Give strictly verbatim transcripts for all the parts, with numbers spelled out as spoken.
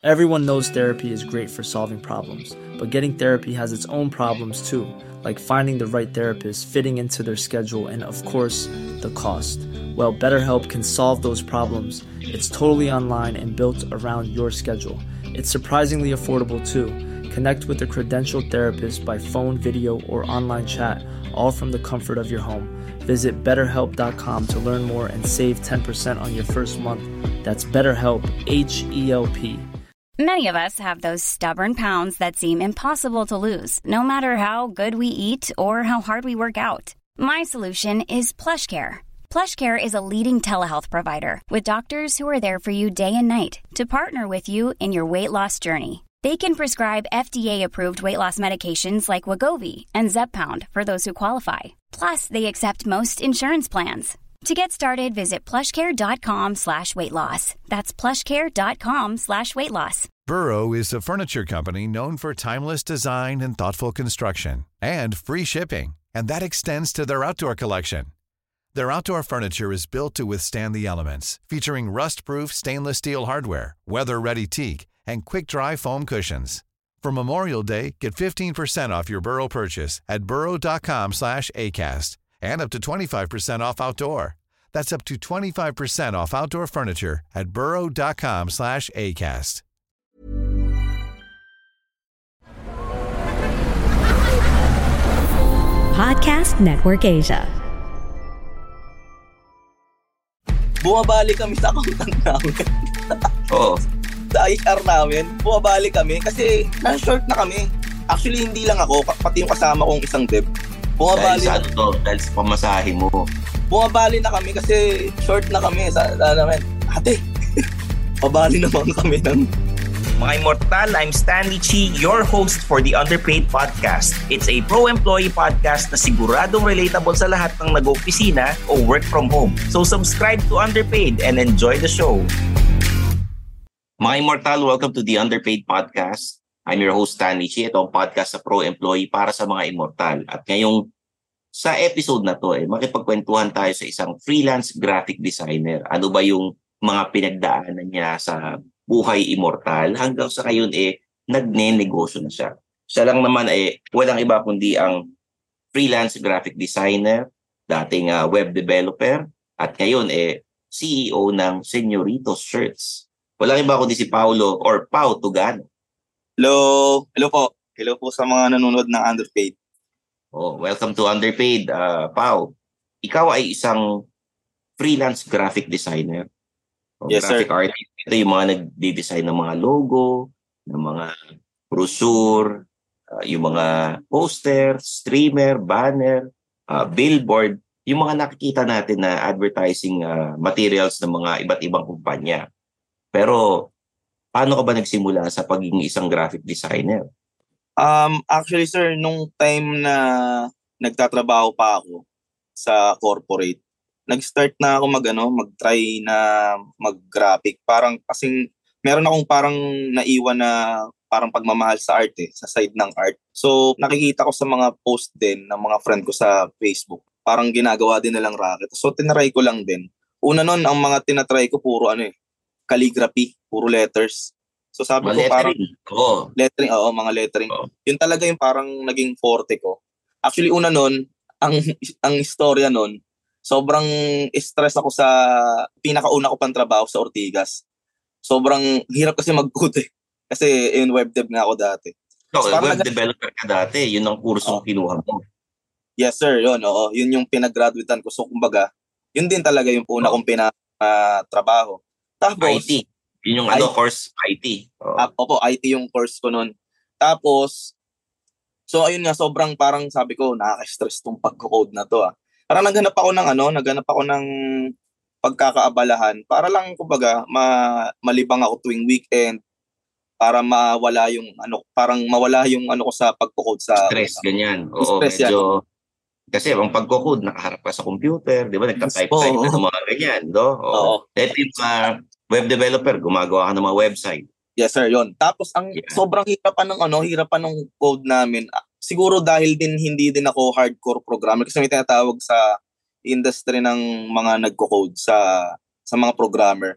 Everyone knows therapy is great for solving problems, but getting therapy has its own problems too, like finding the right therapist, fitting into their schedule, and of course, the cost. Well, BetterHelp can solve those problems. It's totally online and built around your schedule. It's surprisingly affordable too. Connect with a credentialed therapist by phone, video, or online chat, all from the comfort of your home. Visit better help dot com to learn more and save ten percent on your first month. That's BetterHelp, H E L P. Many of us have those stubborn pounds that seem impossible to lose, no matter how good we eat or how hard we work out. My solution is PlushCare. PlushCare is a leading telehealth provider with doctors who are there for you day and night to partner with you in your weight loss journey. They can prescribe F D A-approved weight loss medications like Wegovy and Zepbound for those who qualify. Plus, they accept most insurance plans. To get started, visit plushcare.com slash weight loss. That's plushcare.com slash weight loss. Burrow is a furniture company known for timeless design and thoughtful construction and free shipping, and that extends to their outdoor collection. Their outdoor furniture is built to withstand the elements, featuring rust-proof stainless steel hardware, weather-ready teak, and quick-dry foam cushions. For Memorial Day, get fifteen percent off your Burrow purchase at burrow.com slash ACAST and up to twenty-five percent off outdoor. That's up to twenty-five percent off outdoor furniture at burrow.com slash ACAST. Podcast Network Asia. Bumabalik kami sa accountant namin. Oo. Sa H R namin, bumabalik kami kasi na-short na kami. Actually, hindi lang ako, pati yung kasama kong isang dev. Bumabalik dahil sa ano to, dahil sa pamasahe mo. Bumabali na kami kasi short na kami sa, sa namin. Ate, pabali naman kami ng... Mga Immortal, I'm Stanley Chi, your host for the Underpaid Podcast. It's a pro-employee podcast na siguradong relatable sa lahat ng nag-opisina o work from home. So subscribe to Underpaid and enjoy the show. Mga Immortal, welcome to the Underpaid Podcast. I'm your host, Stanley Chi. Ito ang podcast sa pro-employee para sa mga Immortal. At ngayong sa episode na to, eh, makipagkwentuhan tayo sa isang freelance graphic designer. Ano ba yung mga pinagdaanan niya sa buhay immortal hanggang sa ngayon eh nagne-negosyo na siya. Siya lang naman eh walang iba kundi ang freelance graphic designer, dating uh, web developer, at ngayon eh C E O ng Señoritos Shirts. Walang iba kundi si Paulo or Pau Tugano. Hello, hello po. Hello po sa mga nanonood ng Underpaid. Oh, welcome to Underpaid, uh, Pau. Ikaw ay isang freelance graphic designer. O, yes, graphic sir. artist. Ito yung mga nagde-design ng mga logo, ng mga brochure, uh, yung mga poster, streamer, banner, uh, billboard, yung mga nakikita natin na advertising uh, materials ng mga iba't ibang kumpanya. Pero paano ka ba nagsimula sa pagiging isang graphic designer? Um, actually, sir, nung time na nagtatrabaho pa ako sa corporate, nag-start na ako mag ano, mag-try na mag-graphic. Parang kasing meron akong parang naiwan na parang pagmamahal sa art eh, sa side ng art. So nakikita ko sa mga post din ng mga friend ko sa Facebook. Parang ginagawa din nilang racket. So tinry ko lang din. Una nun, ang mga tinatry ko puro ano eh, calligraphy, puro letters. So sabi Mga ko parang lettering. Oo. lettering, oo, mga lettering. Oo. Yun talaga yung parang naging forte ko. Actually una nun, ang ang istorya nun, sobrang stress ako sa pinakauna ko pang trabaho sa Ortigas. Sobrang hirap kasi mag-code eh. Kasi in web dev nga ako dati. So, So, parang web nag- developer ka dati, yun ang kursong Oo. kinuha mo. Yes sir, yun. Oo. Yun yung pinag-graduatean ko. So kumbaga, yun din talaga yung una Oo. kong pinatrabaho. Tapos, I T. Yun yung ano, I- course I T. Oo. Ah, opo, I T yung course ko nun. Tapos, so ayun nga, sobrang parang sabi ko, nakaka-stress tong pag-code na to ah. Parang naghanap ako ng ano, naghanap ako ng pagkakaabalahan para lang kumbaga ma, malibang ako tuwing weekend para mawala yung ano, parang mawala yung ano ko sa pag-code sa Stress, ganyan. Oo, Stress yan. medyo... Kasi ang pagko-code, nakaharap ka sa computer, di ba? Nagka-type-type Oo. ka ng mga ganyan, no? Oo. Oo. Ito yung mga web developer, gumagawa ka ng mga website. Yes sir, yon. Tapos ang Yeah. sobrang hirapan ng ano, hirapan ng code namin. Ah, Siguro dahil din hindi din ako hardcore programmer kasi may tinatawag sa industry ng mga nagko-code sa sa mga programmer.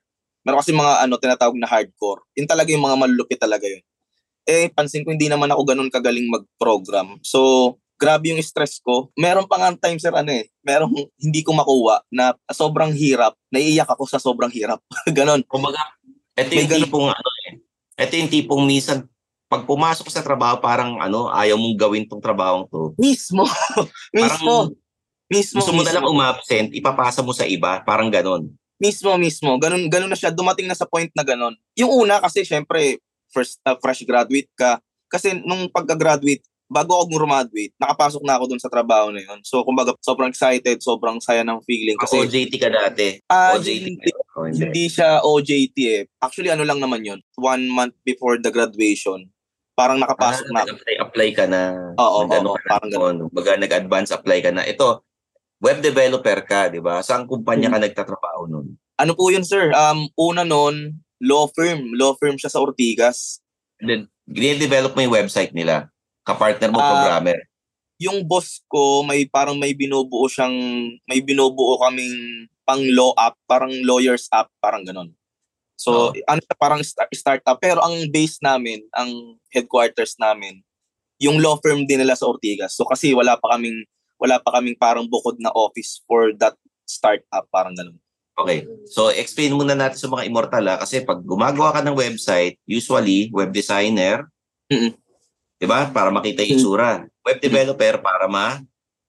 Meron kasi mga ano tinatawag na hardcore. Yun talaga yung mga malulupit talaga yun. Eh, pansin ko hindi naman ako ganun kagaling mag-program. So, grabe yung stress ko. Meron pa nga time, sir, ano eh, merong hindi ko makuha na sobrang hirap. Naiiyak ako sa sobrang hirap. Ganon. Kumbaga, ito yung May tipong, ano eh, ito yung tipong minsan, pag pumasok sa trabaho, parang ano, ayaw mong gawin tong trabaho to. Mismo. mismo. Parang, mismo. gusto mo mismo. na lang umabsent, ipapasa mo sa iba, parang ganon. Mismo, mismo. Ganun, ganun na siya. Dumating na sa point na ganun. Yung una kasi, syempre, first uh, fresh graduate ka. Kasi nung pagka-graduate, bago ako graduate, nakapasok na ako dun sa trabaho na yun. So, kumbaga, sobrang excited, sobrang saya ng feeling. Kasi, O J T ka dati. Ah, O J T hindi, ka. O, hindi. hindi siya O J T eh. Actually, ano lang naman yun. One month before the graduation, parang nakapasok Ah, na. nag-apply, apply ka na. Oo, Nag-ano oo, ka parang na ganun. doon. Baga, nag-advance apply ka na. Ito, web developer ka, di ba? Saan kumpanya ka nagtatrabaho nun? Ano po yun, sir? Um, una nun, law firm. Law firm siya sa Ortigas. And then, gine-develop mo yung website nila. Kapartner mo, Ah, programmer. Yung boss ko, may parang may binubuo siyang, may binubuo kaming pang law app, parang lawyers app, parang ganun. So, Oo. ano siya, parang sta- startup. Pero ang base namin, ang headquarters namin, yung law firm din nila sa Ortigas. So, kasi wala pa kaming, wala pa kaming parang bukod na office for that startup, parang ganun. Okay. So, explain muna natin sa mga immortal ha, kasi pag gumagawa ka ng website, usually, web designer, Mm-mm. di ba? Para makita yung itsura. Web developer para ma,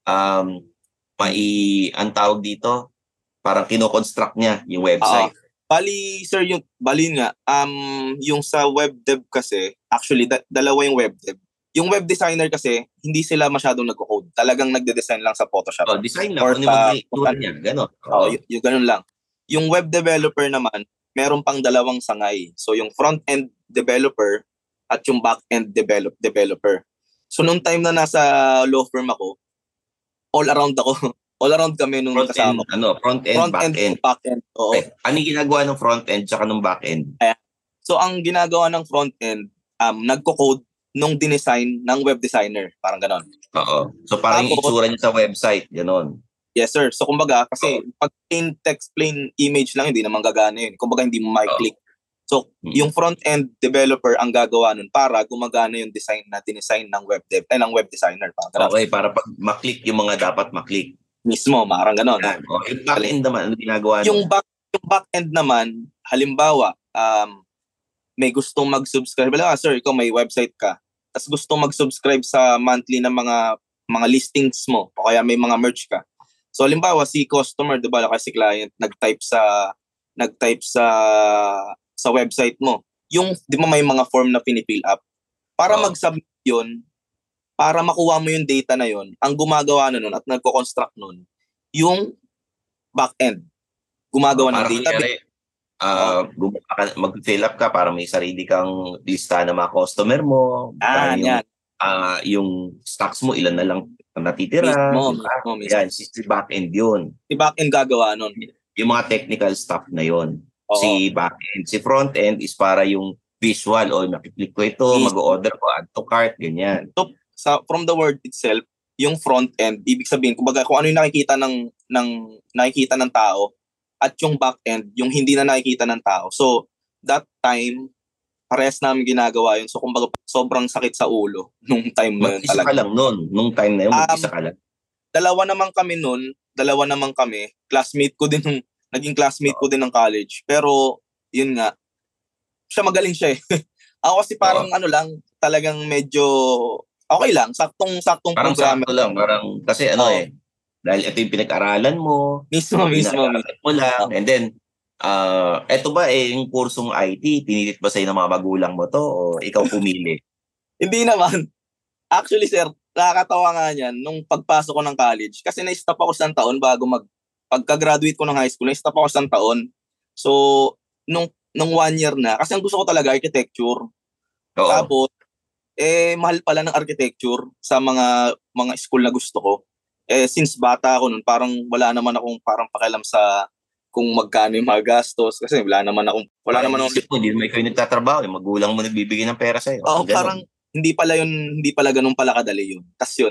um, mai, ang tawag dito, parang kino-construct niya yung website. Oo. Bali, sir, yung, bali nga, um, yung sa web dev kasi, actually, da- dalawa yung web dev. Yung web designer kasi, hindi sila masyadong nagko-code. Talagang nagde-design lang sa Photoshop. Oh, design lang. Or Kung ano yung sa- mag- itsura niya. Ganon. Oo, Oo. y- yung ganun lang. Yung web developer naman, meron pang dalawang sangay. So, yung front-end developer at yung back-end develop developer. So, nung time na nasa law firm ako, all around ako. All around kami nung Front kasama end, ano, front end, Front back end, end. back end. Oo. Okay. Ano yung ginagawa ng front end tsaka ng back end? So, ang ginagawa ng front end, um, nagko-code nung dinesign ng web designer. Parang ganon. Oo. So parang yung Tapos- itsura niya sa website, ganon. Yes, sir. So, kumbaga, kasi pag plain text, plain image lang, hindi naman gagana yun. Kumbaga, hindi mo ma-click. So, Hmm. yung front-end developer ang gagawa nun para gumagana yung design na dinesign ng web dev, ay, ng web designer. Parang ganon. Okay, para pag maklik yung mga dapat maklik. Mismo, parang ganon. Yan. O, yung back end naman, ano ginagawa Yung niya? back, yung back-end naman, halimbawa, um, may gustong mag-subscribe. Wala, sir, ikaw may website ka. Tapos gustong mag-subscribe sa monthly na mga mga listings mo o kaya may mga merch ka. So, halimbawa, si customer, di ba, kasi si client, nag-type sa, nag-type sa, sa website mo. Yung, di ba, may mga form na pinifill up. Para Oo. mag-submit yun, para makuha mo yung data na yun, ang gumagawa na nun at nagko-construct nun, yung back-end. Gumagawa ng Parang database. kunyari, ah, gumawa ka- mag-fill up ka para may sarili kang lista ng mga customer mo. Ah, Parang yan. yung, ah, yung stocks mo, ilan na lang ang natitira. Mismo, diba? mismo, mismo. Yan, si si back-end yun. Si back-end gagawa nun. Yung mga technical stuff na yun. Oo. Si back-end. Si front-end is para yung visual. O, makiklik ko ito, Mismo. mag-order ko, add to cart, ganyan. So, sa, from the word itself, yung front-end, ibig sabihin, kumbaga kung ano yung nakikita ng, ng, nakikita ng tao, at yung back-end, yung hindi na nakikita ng tao. So, that time, parehas namin ginagawa yun. So, kumbaga, sobrang sakit sa ulo nung time na yun Mag-isa ka talaga. lang nun. Nung time na yun, Um, mag-isa ka lang. Dalawa naman kami nun, dalawa naman kami, classmate ko din, nung- naging classmate ko din ng college. Pero, yun nga, siya magaling siya eh. Ako kasi parang ano lang, talagang medyo, okay lang, saktong-saktong Parang programmer. sakto lang. Parang, kasi ano Oo. eh, dahil ito yung pinag-aralan mo, Mismo, mismo, mismo. pinag-aralan mo lang, and then, ah, eto ba eh, yung kursong I T, pinilit ba sa'yo ng mga magulang mo to, o ikaw pumili? Hindi naman. Actually, sir, nakakatawa nga niyan nung pagpasok ko ng college. Kasi na-stop ako isang taon bago mag... Pagka-graduate ko ng high school, na-stop ako isang taon. So, nung, nung one year na, kasi ang gusto ko talaga architecture. Oo. Tapos, eh, mahal pala ng architecture sa mga mga school na gusto ko. Eh, since bata ako nun, parang wala naman akong parang pakialam sa kung magkano yung mga gastos. Kasi wala naman akong... Wala naman akong... Isip mo, hindi naman ikaw yung nagtatrabaho, yung magulang mo nagbibigay ng pera sa'yo. Oo, Ganon. parang hindi pala yun, hindi pala ganun pala kadali yun. Tas yun.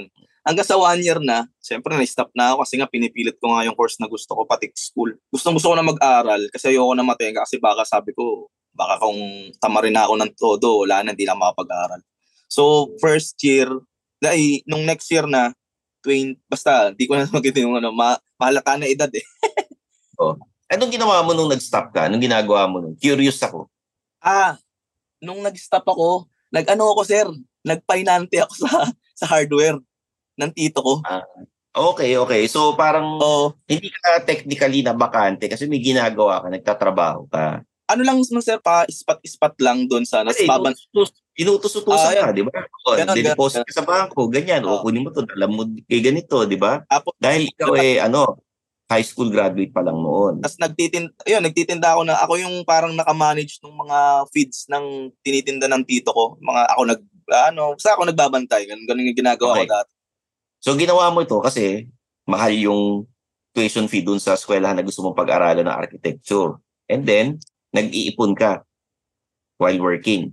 hanggang sa one year na, syempre na-stop na ako kasi nga pinipilit ko nga yung course na gusto ko, pati school. Gustong gusto ko na mag-aral kasi ayoko na matenga kasi baka sabi ko, baka kung tamarin na ako ng todo, wala na, hindi na makapag-aral. So, first year, ay, nung next year na, twenty, basta, di ko na magiging yung ano, ma- mahalata na edad eh. Oh. Anong ginawa mo nung nag-stop ka? Anong ginagawa mo nung? Curious ako. Ah, nung nag-stop ako, nag-ano ako sir, nag-finante ako sa sa hardware ng tito ko. Ah, okay, okay. So parang oh, hindi ka technically na bakante kasi may ginagawa ka, nagtatrabaho ka. Ano lang sir, pa ispat-ispat lang doon sa Kasi baban. Inutos-utusan Ah, ka, di ba? O, Ganon, deposit ganon. ka sa bangko, ganyan. O, Oh. kunin mo to, alam mo kay ganito, di ba? Tapos, Dahil ikaw eh, ano, high school graduate pa lang noon. Tapos nagtitinda, yun, nagtitinda ako na, ako yung parang nakamanage ng mga feeds ng tinitinda ng tito ko. Mga, ako nag, ano, sa ako nagbabantay. Ganun, ganun yung ginagawa Okay. ko dati. So, ginawa mo ito kasi mahal yung tuition fee dun sa eskwelahan na gusto mong pag-aralan ng architecture. And then, nag-iipon ka while working.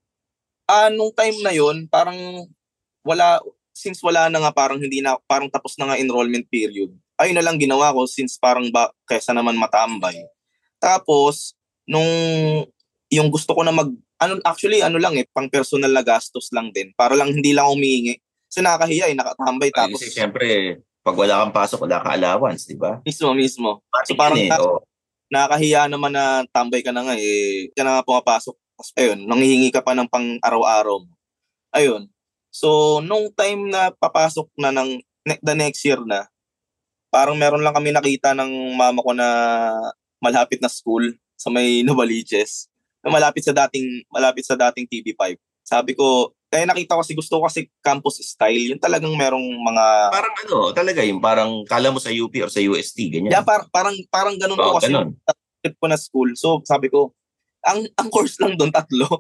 Ah, nung time na yun, parang wala, since wala na nga, parang hindi na, parang tapos na nga enrollment period. Ayun na lang ginawa ko since parang ba, kesa naman matambay. Tapos, nung yung gusto ko na mag, ano, actually, ano lang eh, pang personal na gastos lang din. Para lang hindi lang humihingi. Kasi nakakahiya eh, nakatambay. Ay, Tapos, kasi siyempre, pag wala kang pasok, wala kang allowance, di ba? mismo, mismo. So Matik parang yun eh. na- Oh. nakakahiya naman na tambay ka na nga eh. Ka na nga pumapasok. Tapos, ayun, nanghihingi ka pa ng pang araw-araw. Ayun. So, nung time na papasok na ng ne- the next year na, parang meron lang kami nakita ng mama ko na malapit na school sa may Novaliches. Na malapit sa dating malapit sa dating T V five. Sabi ko, kaya nakita ko kasi gusto ko kasi campus style. Yung talagang merong mga Parang ano, talaga yung parang kala mo sa U P or sa U S T, ganyan. yeah, par- parang parang ganun Oo, ko kasi ganun. trip ko na school. So sabi ko, ang ang course lang doon tatlo.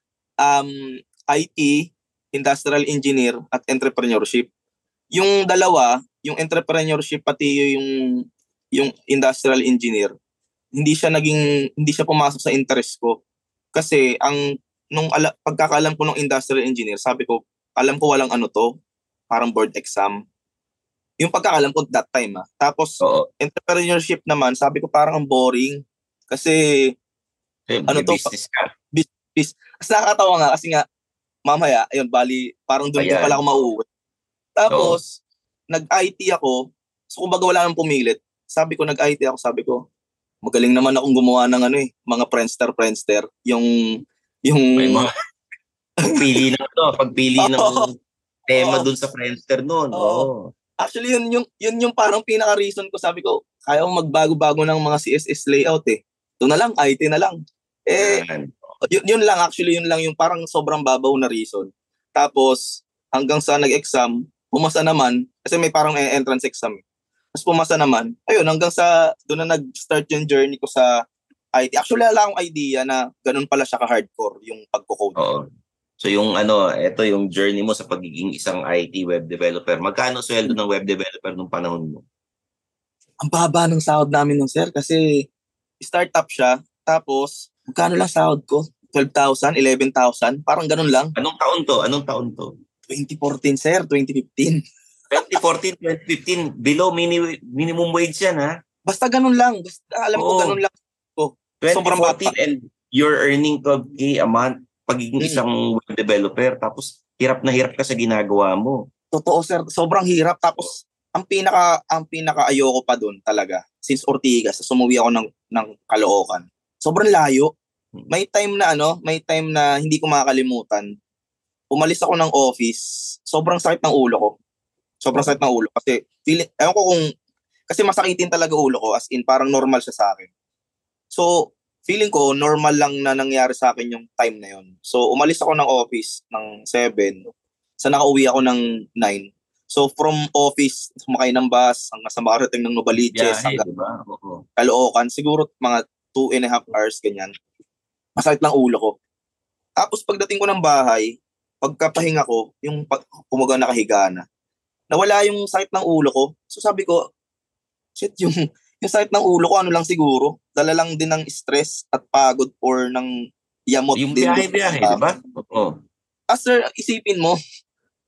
Um I T, Industrial Engineer at Entrepreneurship. Yung dalawa, yung entrepreneurship pati yung yung industrial engineer, hindi siya naging hindi siya pumasok sa interest ko. Kasi ang nung ala, pagkakaalam ko ng industrial engineer, sabi ko, alam ko walang ano to, parang board exam. Yung pagkakaalam ko that time ah. Tapos Oo. entrepreneurship naman, sabi ko parang ang boring kasi Eh, ano may to, business ka. bis, as nakakatawa nga kasi nga mamaya, ayun, bali parang doon din Ayan. pala ako mauwi. Tapos nag-I T ako, so kumbaga wala nang pumilit. Sabi ko nag-I T ako, sabi ko magaling naman akong gumawa ng ano eh, mga Friendster Friendster, yung yung May mga pagpili ng to, pagpili ng Oo. tema Oo. dun sa Friendster noon. Oo. Oo. Actually yun yung yun yung parang pinaka-reason ko, sabi ko kaya ko magbago-bago ng mga C S S layout eh. Ito na lang, I T na lang. Eh Yan. yun, yun lang actually, yun lang yung parang sobrang babaw na reason. Tapos hanggang sa nag-exam, pumasa naman kasi may parang entrance exam. Tapos pumasa naman. Ayun, hanggang sa doon na nag-start yung journey ko sa I T. Actually wala akong idea na ganun pala siya ka-hardcore yung pagko-code. Oo. So yung ano, ito yung journey mo sa pagiging isang I T web developer. Magkano sweldo ng web developer nung panahon mo? Ang baba ng sahod namin nung sir kasi startup siya. Tapos magkano lang sahod ko? twelve thousand, eleven thousand, parang ganun lang. Anong taon to? Anong taon to? twenty fourteen sir, twenty fifteen. twenty fourteen, twenty fifteen, below mini, minimum wage yan ha? Basta ganun lang. Basta alam ko Oo. ganun lang. Sobrang twenty fourteen bata. and you're earning twelve K a month pagiging Mm. isang web developer tapos hirap na hirap ka sa ginagawa mo. Totoo sir, sobrang hirap. Tapos ang pinaka ang pinaka ayoko pa doon talaga since Ortigas, sumuwi ako ng ng Caloocan. Sobrang layo. May time na ano, may time na hindi ko makakalimutan. Umalis ako ng office, sobrang sakit ng ulo ko. Sobrang sakit ng ulo kasi feeling, ewan ko kung kasi masakitin talaga ulo ko, as in parang normal siya sa akin. So, feeling ko normal lang na nangyari sa akin yung time na yon. So, umalis ako ng office ng seven. Sa nakauwi ako ng nine. So, from office, sumakay ng bus, hanggang sa makarating ng Novaliches, Yeah, hanggang di ba? Oo. Caloocan, siguro mga two and a half hours, ganyan. Masakit lang ulo ko. Tapos, pagdating ko ng bahay, pagkapahinga ko, yung pag, kumaga nakahiga na, nawala yung sakit ng ulo ko. So, sabi ko, shit, yung yung sakit ng ulo ko, ano lang siguro, dala lang din ng stress at pagod or ng yamot Yung din. biyahe-biyahe, di ba? Oo. Ah, sir, isipin mo,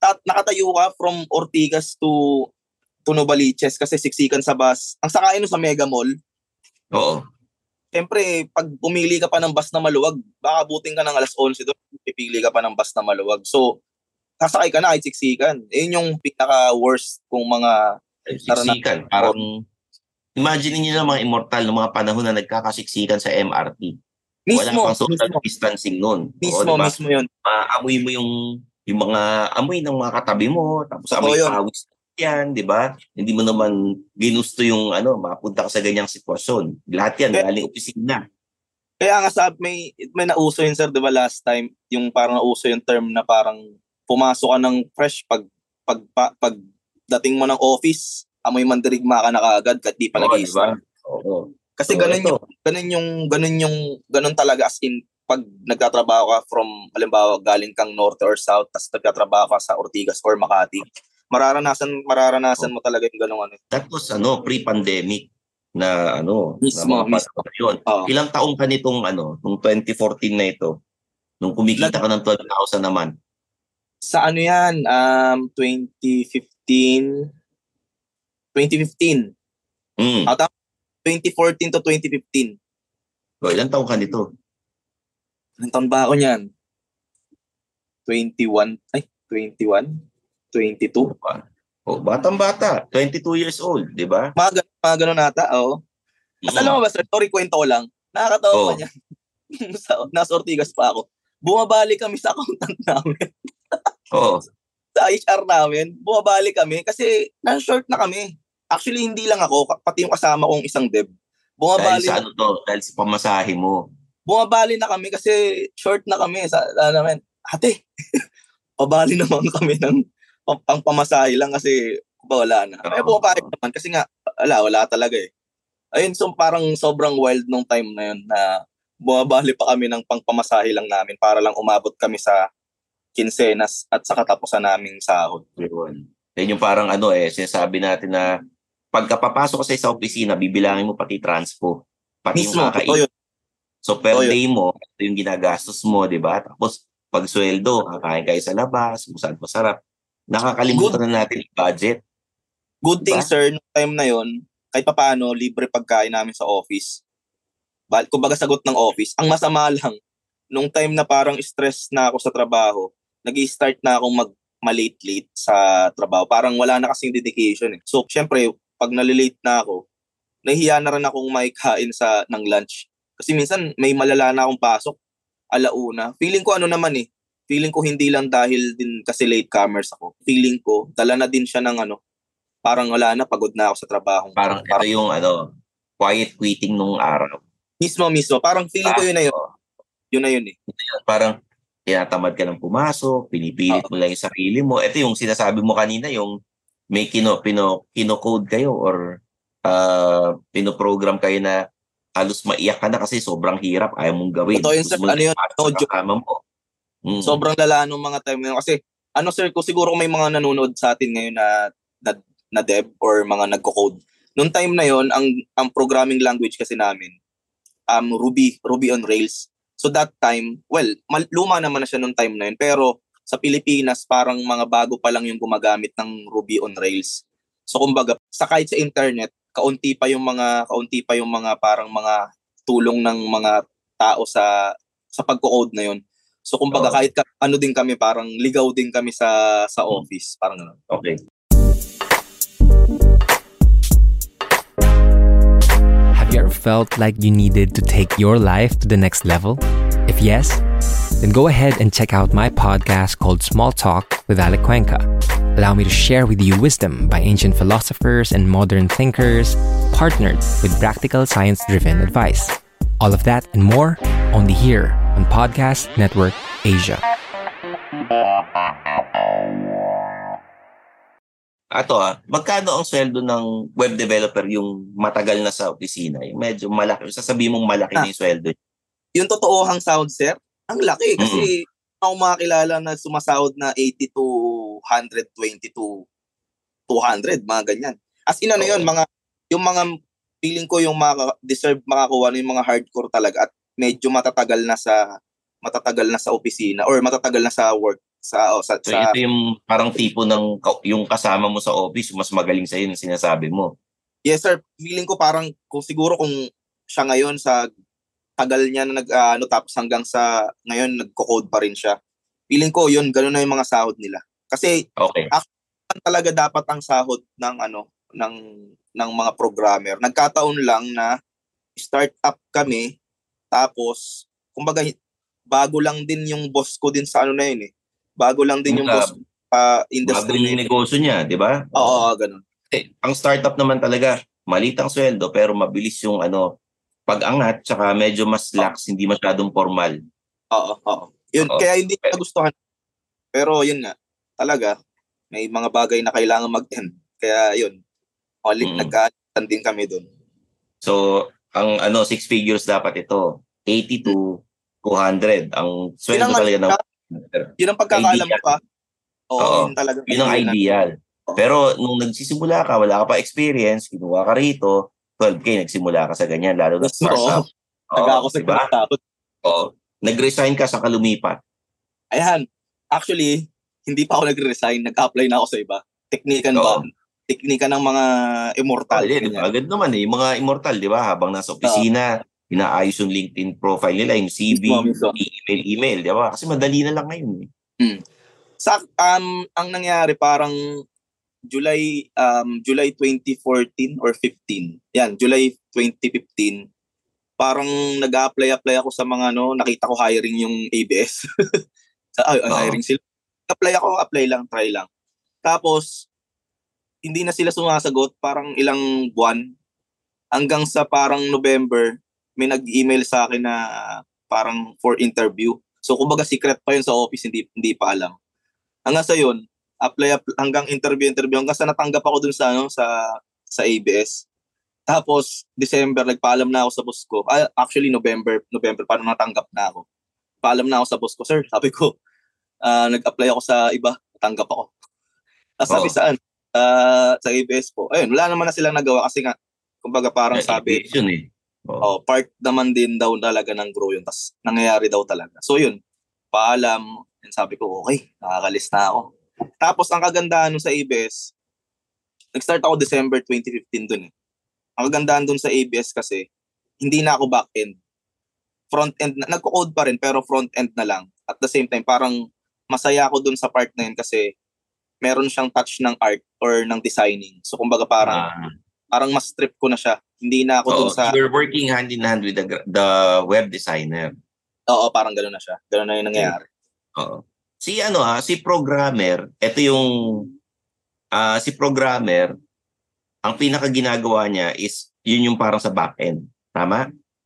ta- nakatayo ka from Ortigas to to Novaliches kasi siksikan sa bus. Ang sakain sa Mega Mall. Oo. Siyempre, pag pumili ka pa ng bus na maluwag, baka buting ka ng alas onse doon, pipili ka pa ng bus na maluwag. So, sasakay ka na kahit siksikan. Yun yung pinaka-worst kung mga siksikan. Parang, imagine niyo na mga immortal ng mga panahon na nagkakasiksikan sa M R T. Mismo, wala pang social mismo. distancing noon. Mismo, diba? mismo yun. Maamoy mo yung, yung mga amoy ng mga katabi mo, tapos amoy yun. pawis yan, di ba? Hindi mo naman ginusto yung ano, mapunta ka sa ganyang sitwasyon. Lahat yan, Kaya, galing opisina. Kaya nga sabi, may, may nauso yun, sir, di ba, last time, yung parang nauso yung term na parang pumasok ka ng fresh pag, pag, pag, pag dating mo ng office, amoy mandirigma ka na kaagad kahit di pa Oo, nag-i-start. diba? Oo. Kasi So, ganun ito. yung, ganun yung, ganun yung, ganun talaga as in, pag nagtatrabaho ka from, halimbawa, galing kang north or south, tapos nagtatrabaho ka sa Ortigas or Makati, mararanasan, mararanasan mo talaga yung ganung ano. That was, ano, pre-pandemic na, ano, Mismo, na mga mismo. panahon yun. Oo. Ilang taong ka nitong, ano, nung twenty fourteen na ito, nung kumikita ka ng twelve thousand naman? Sa ano yan, um, twenty fifteen, twenty fifteen. Hmm. At twenty fourteen to twenty fifteen. So, ilang taong ka nito? Ilang taon ba ako niyan? twenty-one, ay, twenty-one? twenty-two? Oh, batang-bata, twenty-two years old, di ba? Mga, gan- mga ganun nata, oo. Kasi alam mo ba, sir, sorry, kwento ko lang. Nakakatawa Oo. pa niyan. sa, nasa Ortigas pa ako. Bumabalik kami sa accountant namin. Oo. Sa H R namin, bumabalik kami kasi na-short na kami. Actually, hindi lang ako, pati yung kasama kong isang dev. Dahil Bumabali sa na, ano to, dahil sa pamasahe mo. bumabali na kami kasi short na kami. Sa, sa namin, ate, pabali naman kami ng pang, pang pamasahe lang kasi ba wala na. Eh, Oo. bumabalik naman kasi nga, wala, wala talaga eh. Ayun, so parang sobrang wild nung time na yun na bumabali pa kami ng pangpamasahe lang namin para lang umabot kami sa kinsenas at sa katapusan naming sahod. Yun. Yan yung parang ano eh, sinasabi natin na pagkapapasok ka sa isang opisina, bibilangin mo pati transpo. Pati Mismo, yung totoo kakain. yun. So per Totoo yun. day mo, ito yung ginagastos mo, di ba? Tapos pag sweldo, kakain kayo sa labas, kung saan masarap. Nakakalimutan na natin yung budget. Good thing, Diba? sir, nung time na yon, kahit papaano, libre pagkain namin sa office. Bal- Kumbaga sagot ng office. Ang masama lang, nung time na parang stress na ako sa trabaho, nag-i-start na akong mag malate-late sa trabaho. Parang wala na kasing dedication eh. So, syempre, pag nalilate na ako, nahihiya na rin akong maikain sa, ng lunch. Kasi minsan, may malala na akong pasok, alauna. Feeling ko ano naman eh, feeling ko hindi lang dahil din kasi latecomers ako. Feeling ko, dala na din siya ng ano, parang wala na, pagod na ako sa trabaho. Parang ito yung ano, quiet quitting nung araw. Mismo, mismo. Parang feeling ko yun na yun. Oo. Yun na yun eh. Parang tinatamad ka ng pumasok, pinipilit mo lang yung sarili mo. Ito yung sinasabi mo kanina, yung may kino, pino, kino-code kayo or uh, pinoprogram kayo na halos maiyak ka na kasi sobrang hirap, ayaw mong gawin. Totoo yun, sir. Gusto mo Ano yun? lang No sa joke. kasama mo. Mm. Sobrang lala nung mga time na yun. Kasi, ano sir, kung siguro kung may mga nanonood sa atin ngayon na, na, na dev or mga nagko-code. Noong time na yon, ang, ang programming language kasi namin, um, Ruby, Ruby on Rails. So that time, well, mal- luma naman na siya noong time na yun. Pero sa Pilipinas, parang mga bago pa lang yung gumagamit ng Ruby on Rails. So kumbaga, sa kahit sa internet, kaunti pa yung mga, kaunti pa yung mga parang mga tulong ng mga tao sa sa pagko-code na yun. So kumbaga, Oo. kahit ka, ano din kami, parang ligaw din kami sa sa office. Parang gano'n. Okay. Have you ever felt like you needed to take your life to the next level? If yes, then go ahead and check out my podcast called Small Talk with Alec Cuenca. Allow me to share with you wisdom by ancient philosophers and modern thinkers, partnered with practical science-driven advice. All of that and more only here on Podcast Network Asia. Ato ah, magkano ang sweldo ng web developer yung matagal na sa opisina? Yung medyo malaki. Sasabihin mong malaki Ah. na yung sweldo. Yung totoohang sound, sir, ang laki. Kasi ako makakilala na sumasahod na eighty to one twenty to two hundred, mga ganyan. As in ano yun, Oo. mga, yung mga, feeling ko yung mga deserve makakuha yung mga hardcore talaga at medyo matatagal na sa, matatagal na sa opisina or matatagal na sa work. Sa, oh, sa, So sa ito yung parang tipo ng ka- yung kasama mo sa office, mas magaling sa'yo yung sinasabi mo. Yes sir, feeling ko parang kung siguro kung siya ngayon sa tagal niya na nag uh, ano tapos hanggang sa ngayon nagko-code pa rin siya. Feeling ko yun, ganoon na yung mga sahod nila. Kasi Okay. actually, talaga dapat ang sahod ng ano ng ng mga programmer. Nagkataon lang na startup kami tapos kumbaga bago lang din yung boss ko din sa ano na yun eh. Bago lang din yung Kumbaga, boss uh, industry bagong na yun. negosyo niya, di ba? Oo, oo, ganun. Eh, ang startup naman talaga, maliit ang sweldo pero mabilis yung ano, pag-angat tsaka medyo mas lax, hindi masyadong formal. Oo, oo. Yun, Oo. kaya hindi ko nagustuhan. Pero yun nga, talaga, may mga bagay na kailangan mag-end. Kaya yun, only Mm. nagkaan din kami doon. So, ang ano, six figures dapat ito. eighty to two hundred. Ang sweldo Yun ang- talaga ng... Yun ang pagkakaalam ko pa. Oo, Oo. yun talaga. Yun ang ideal. Oo. Pero nung nagsisimula ka, wala ka pa experience, kinuha ka rito, twelve K, nagsimula ka sa ganyan, lalo na Yes, startup. oo. Taga ako sa diba? sahod. Oo. Nag-resign ka sa kalumipat. Ayan, actually, hindi pa ako nag-resign. Nag-apply na ako sa iba. Teknikan ba? Oo. Teknika ng mga immortal. Oh, di ba? Agad naman eh. Yung mga immortal, di ba? Habang nasa opisina, inaayos yung LinkedIn profile nila, yung C V, Mismo, mismo. email, email, di ba? Kasi madali na lang ngayon eh. Hmm. Sa um ang nangyari parang July um July twenty fourteen or fifteen. Yan, July twenty fifteen. Parang nag-apply-apply ako sa mga ano, nakita ko hiring yung A B S. sa ay, Oo. hiring sila. Apply ako, apply lang, try lang. Tapos hindi na sila sumasagot, parang ilang buwan hanggang sa parang November may nag-email sa akin na parang for interview. So kumbaga secret pa yun sa office, hindi hindi pa alam. Hanggang sa yun, apply, apply hanggang interview interview hanggang sa natanggap ako dun sa ano sa sa A B S. Tapos December nagpaalam na ako sa boss ko. Ah, actually November, November paano natanggap na ako. Paalam na ako sa boss ko, sir. Sabi ko, ah, nag-apply ako sa iba, natanggap ako. Ah, sabi Oo. saan? Ah, sa A B S po. Ayun, wala naman na silang nagawa kasi nga kumbaga parang Eh, sabi, yun eh. Oo. oh, part naman din daw talaga ng grow yun. Tapos nangyayari daw talaga. So yun, paalam. And sabi ko, okay, nakakalis na ako. Tapos ang kagandahan nun sa A B S, nag-start ako December twenty fifteen dun eh. Ang kagandahan dun sa A B S kasi, hindi na ako back-end. Front-end, na, nagko-code pa rin pero front-end na lang. At the same time, parang masaya ako dun sa part na yun kasi meron siyang touch ng art or ng designing. So kumbaga parang, Ah, parang mas trip ko na siya. Hindi na ako oo. dun sa, You're working hand in hand with the, gra- the web designer. oo, parang gano'n na siya. Gano'n na yung nangyayari. Oo. Si ano ah, si programmer, ito yung ah si programmer, ang pinaka ginagawa niya is yun yung parang sa back-end. Tama?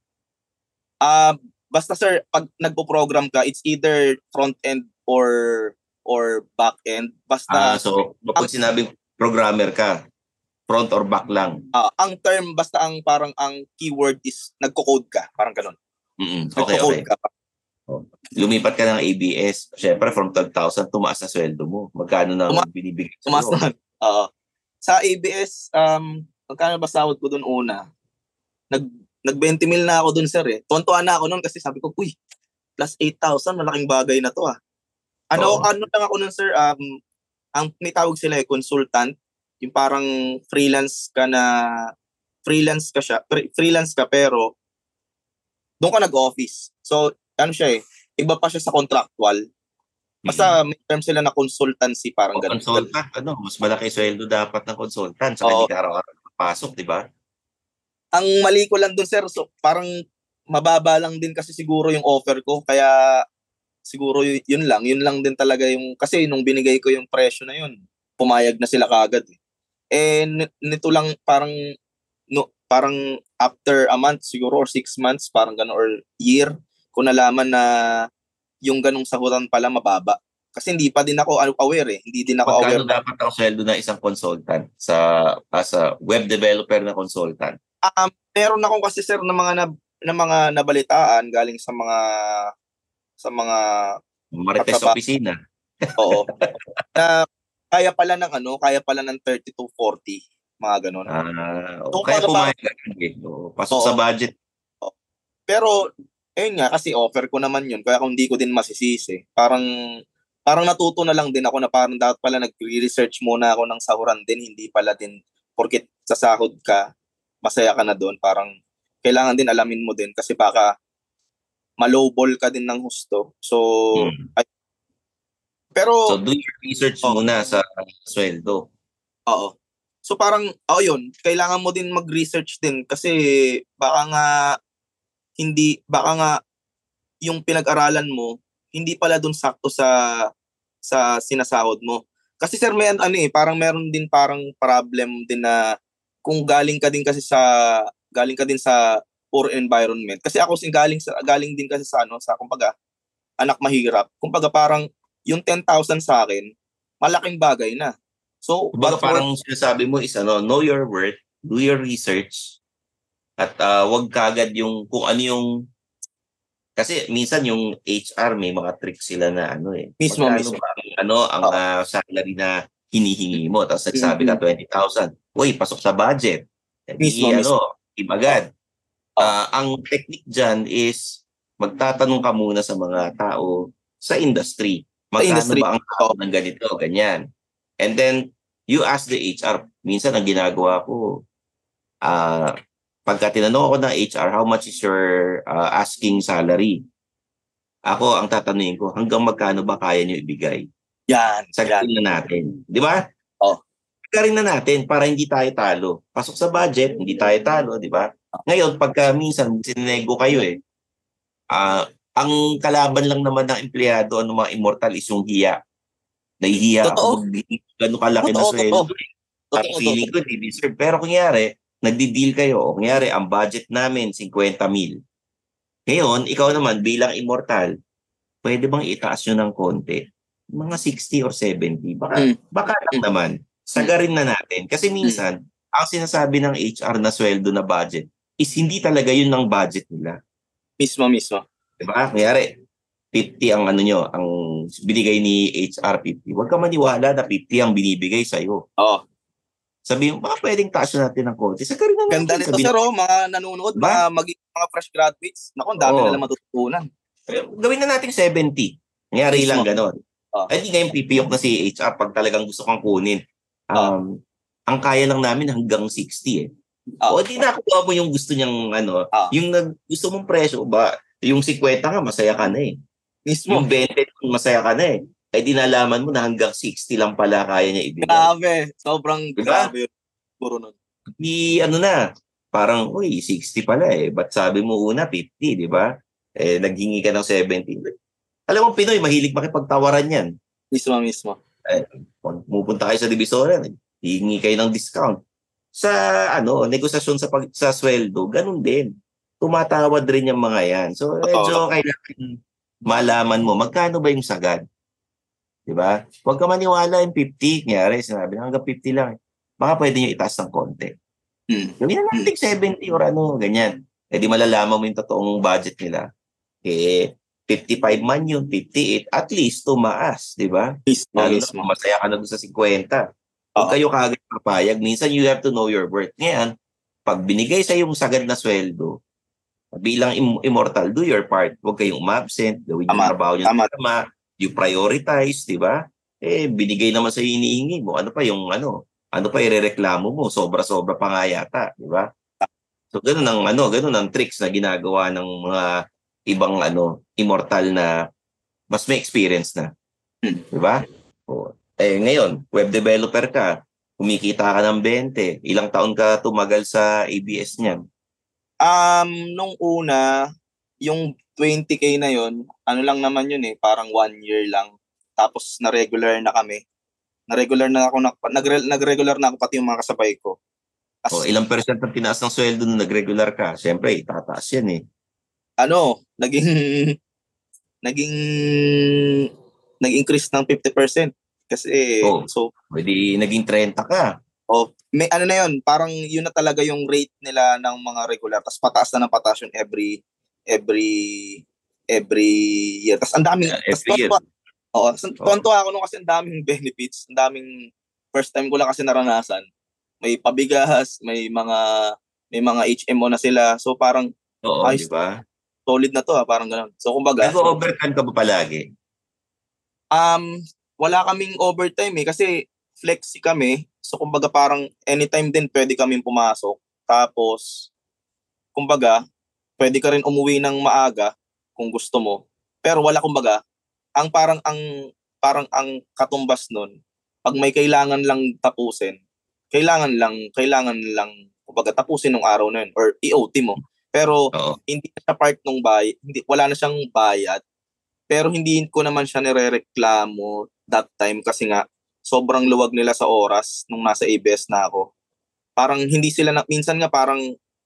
Ah, basta sir, pag nagpo-program ka, it's either front-end or or back-end. Ah, Basta so kapag sinabing programmer ka, front or back lang. ah, ang term, basta ang parang ang keyword is nagko-code ka. Parang gano'n. Mm, okay, Nagko-code okay. ka. Lumipat ka ng A B S. Siyempre, from twelve thousand, tumaas na sweldo mo. Magkano na Tuma- binibigay sa'yo? Tumas naman. Oo. Sa A B S, um, magkano ba sahod ko doon una? Nag, nag-twenty mil na ako doon, sir eh. Tuwan-tuwa na ako noon kasi sabi ko, uy, plus eight thousand, malaking bagay na to ah. Ano, Oo. ano lang ako noon, sir, um, ang may tawag sila eh, consultant. Yung parang freelance ka na, freelance ka siya, fre- freelance ka pero doon ka nag-office. So, ano siya eh, iba pa siya sa contractual. Basta may term sila na consultancy, parang O, ganun. consultant, ano, mas malaki sweldo dapat ng consultant. Saka Oo. hindi ka araw-araw pasok, di ba? Ang mali ko lang dun, sir, so parang mababa lang din kasi siguro yung offer ko. Kaya siguro y- yun lang. Yun lang din talaga yung, kasi nung binigay ko yung presyo na yun, pumayag na sila kagad. Eh, eh n- nito lang parang, no, parang after a month siguro or six months, parang gano'n, or year, ko nalaman na yung ganong sahuran pala mababa. Kasi hindi pa din ako aware eh. Hindi din ako aware. Magkano dapat ang sweldo na isang consultant sa as a web developer na consultant? Um, meron akong kasi sir na mga na, na mga nabalitaan galing sa mga sa mga Marites Katraba- opisina. oo. Na kaya pala ng ano, kaya pala ng thirty to forty, mga ganun. Ah, So, o kaya para- pumayag ka lang eh. O, pasok Oo. sa budget. Pero ayun nga kasi offer ko naman yun kaya kung hindi ko din masisisi. Parang parang natuto na lang din ako na parang dapat pala nag-research muna ako ng sahuran din, hindi pala din porket sa sahod ka, masaya ka na doon. Parang kailangan din alamin mo din kasi baka malowball ka din ng husto. So, Hmm. ay, pero, So, do your research Oh. muna sa sweldo. oo. So parang, oh yun, kailangan mo din mag-research din kasi baka nga, hindi, baka nga, yung pinag-aralan mo, hindi pala dun sakto sa sa sinasahod mo. Kasi sir, may ano eh, parang meron din parang problem din na kung galing ka din kasi sa galing ka din sa poor environment. Kasi ako sin galing sa galing din kasi sa ano, sa kumbaga anak mahirap. Kumbaga parang yung ten thousand sa akin, malaking bagay na. So, Kumbaga but for- parang sinasabi mo is ano, know your worth, do your research, at uh, wag kagad yung kung ano yung kasi minsan yung H R may mga tricks sila na ano eh. Mismo, Magkano mismo. ba ang, ano, ang Oo. uh, salary na hinihingi mo tapos nagsabi ka Mhm. twenty thousand. Uy, pasok sa budget. Eh, di, Mismo, mismo. ano, ibagad. Oo. Ah, ang technique dyan is magtatanong ka muna sa mga tao sa industry. Magkano industry. ba ang tao ng ganito, ganyan. And then, you ask the H R. Minsan, ang ginagawa ko, ah, pagka tinanong ako ng H R, how much is your uh, asking salary? Ako, ang tatanungin ko, hanggang magkano ba kaya nyo ibigay? Yan. yan. Sagarin na natin. Di ba? Oh. Sagarin na natin para hindi tayo talo. Pasok sa budget, hindi tayo talo, di ba? Ngayon, pagka minsan sinego kayo eh, ah, ang kalaban lang naman ng empleyado, ano mga immortal, is yung hiya. Nahihiya Totoo. ako mag gano'ng kalaki na Totoo, sweldo. totoo. Eh. Totoo, Ang feeling ko, hindi deserve. Pero kunyari, nagdi-deal kayo, o kunyari, ang budget namin, fifty mil. Ngayon, ikaw naman, bilang immortal, pwede bang itaas nyo ng konti? Mga sixty or seventy. Baka, Mm. baka lang Mm. naman. Sagarin na natin. Kasi minsan, ang sinasabi ng H R na sweldo na budget is hindi talaga yun ng budget nila. Mismo, mismo. Diba? Kunyari, fifty ang ano nyo, ang binigay ni H R fifty. Huwag ka maniwala na fifty ang binibigay sa'yo. Oo. Sabi mo, baka pwedeng taas natin ng konti. Sagarin na natin. Ganda nito, Sabi sir, na- oh, mga nanonood, Diba? mga, maging mga fresh graduates. Naku, ang dami Oo. nila matututunan. Gawin na natin seventy. Nangyari Mismo. lang ganon. Oh. Ay, di ngayon pipiyok na si H R pag talagang gusto kang kunin. Um, Ang kaya lang namin hanggang sixty eh. Oh. O di nakuha mo yung gusto niyang ano, Oh. yung nag, gusto mong presyo ba, yung fifty nga masaya ka na eh. Mismo. Yung twenty masaya ka na eh. Ay di nalaman mo na hanggang sixty lang pala kaya niya ibigay. Grabe. Sobrang Diba? grabe yun. Puro nun. Di ano na, parang, uy, sixty pala eh. Ba't sabi mo una fifty, di ba? Eh, naghingi ka ng seventy. Alam mo, Pinoy, mahilig makipagtawaran yan. Mismo, mismo. Pag pupunta kayo sa Divisoria, hihingi kayo ng discount. Sa ano, negosasyon sa pag, sa sweldo, ganun din. Tumatawad rin yung mga yan. So, medyo kailangan malaman mo, magkano ba yung sagad? Di ba? Huwag ka maniwala yung fifty. Kanyari, sinabi na hanggang fifty lang. Baka pwede nyo itaas ng konti. Hmm. Gawin na natin seventy or ano, ganyan. Eh di malalaman mo yung totoong budget nila. Eh, fifty-five man yun, fifty-eight, at least tumaas, di ba? Mismo, Lalo mismo. na masaya ka na doon sa fifty. Huwag Oo. kayo kagad papayag. Minsan you have to know your worth. Ngayon, pag binigay sa yung sagad na sweldo, bilang im- immortal, do your part. Huwag kayong umabsent, gawin yung Tama, trabaho nyo tama. tama, you prioritize, di ba? Eh, binigay naman sa hinihingi mo. Ano pa yung ano? Ano pa irereklamo mo? Sobra-sobra pa nga yata, di ba? So, ganun ang ano, ganun ang tricks na ginagawa ng mga ibang ano, immortal na mas may experience na. Hmm. Di ba? O, eh, ngayon, web developer ka, kumikita ka ng twenty, ilang taon ka tumagal sa A B S niyan? Um, nung una, yung twenty K na yun, ano lang naman yun eh, parang one year lang. Tapos na-regular na kami. Na-regular na ako, na, nagre- nag-regular na ako pati yung mga kasabay ko. As, O, ilang percent ang tinaas ng sweldo nung nag-regular ka? Siyempre, itataas yan eh. ano, naging, naging, nag-increase ng fifty percent. Kasi, Oh. so, Pwede naging thirty ka. oh, may ano na yun, parang yun na talaga yung rate nila ng mga regular. Tapos pataas na ng pataas yun every, every, every year. Tapos ang daming, Yeah, tas every year. tuwan-tuwa- Oo, tas Oh. tuwan-tuwa ako nung kasi ang daming benefits, ang daming, first time ko lang kasi naranasan. May pabigas, may mga, may mga H M O na sila. So parang Oo, Ayos. di ba? solid na to ha, parang gano'n. So kumbaga, Nag-overtime ka ba palagi? Um, wala kaming overtime eh kasi flexi kami. So kumbaga parang anytime din pwede kaming pumasok. Tapos kumbaga pwede ka rin umuwi ng maaga kung gusto mo. Pero wala kumbaga ang parang ang parang ang katumbas nun pag may kailangan lang tapusin. Kailangan lang kailangan lang kumbaga tapusin ng araw na yun or i-O T mo. Pero Oo. hindi na siya part ng bayad, hindi wala na siyang bayad. Pero hindi ko naman siya nirereklamo that time kasi nga sobrang luwag nila sa oras nung nasa A B S na ako. Parang hindi sila na, minsan nga parang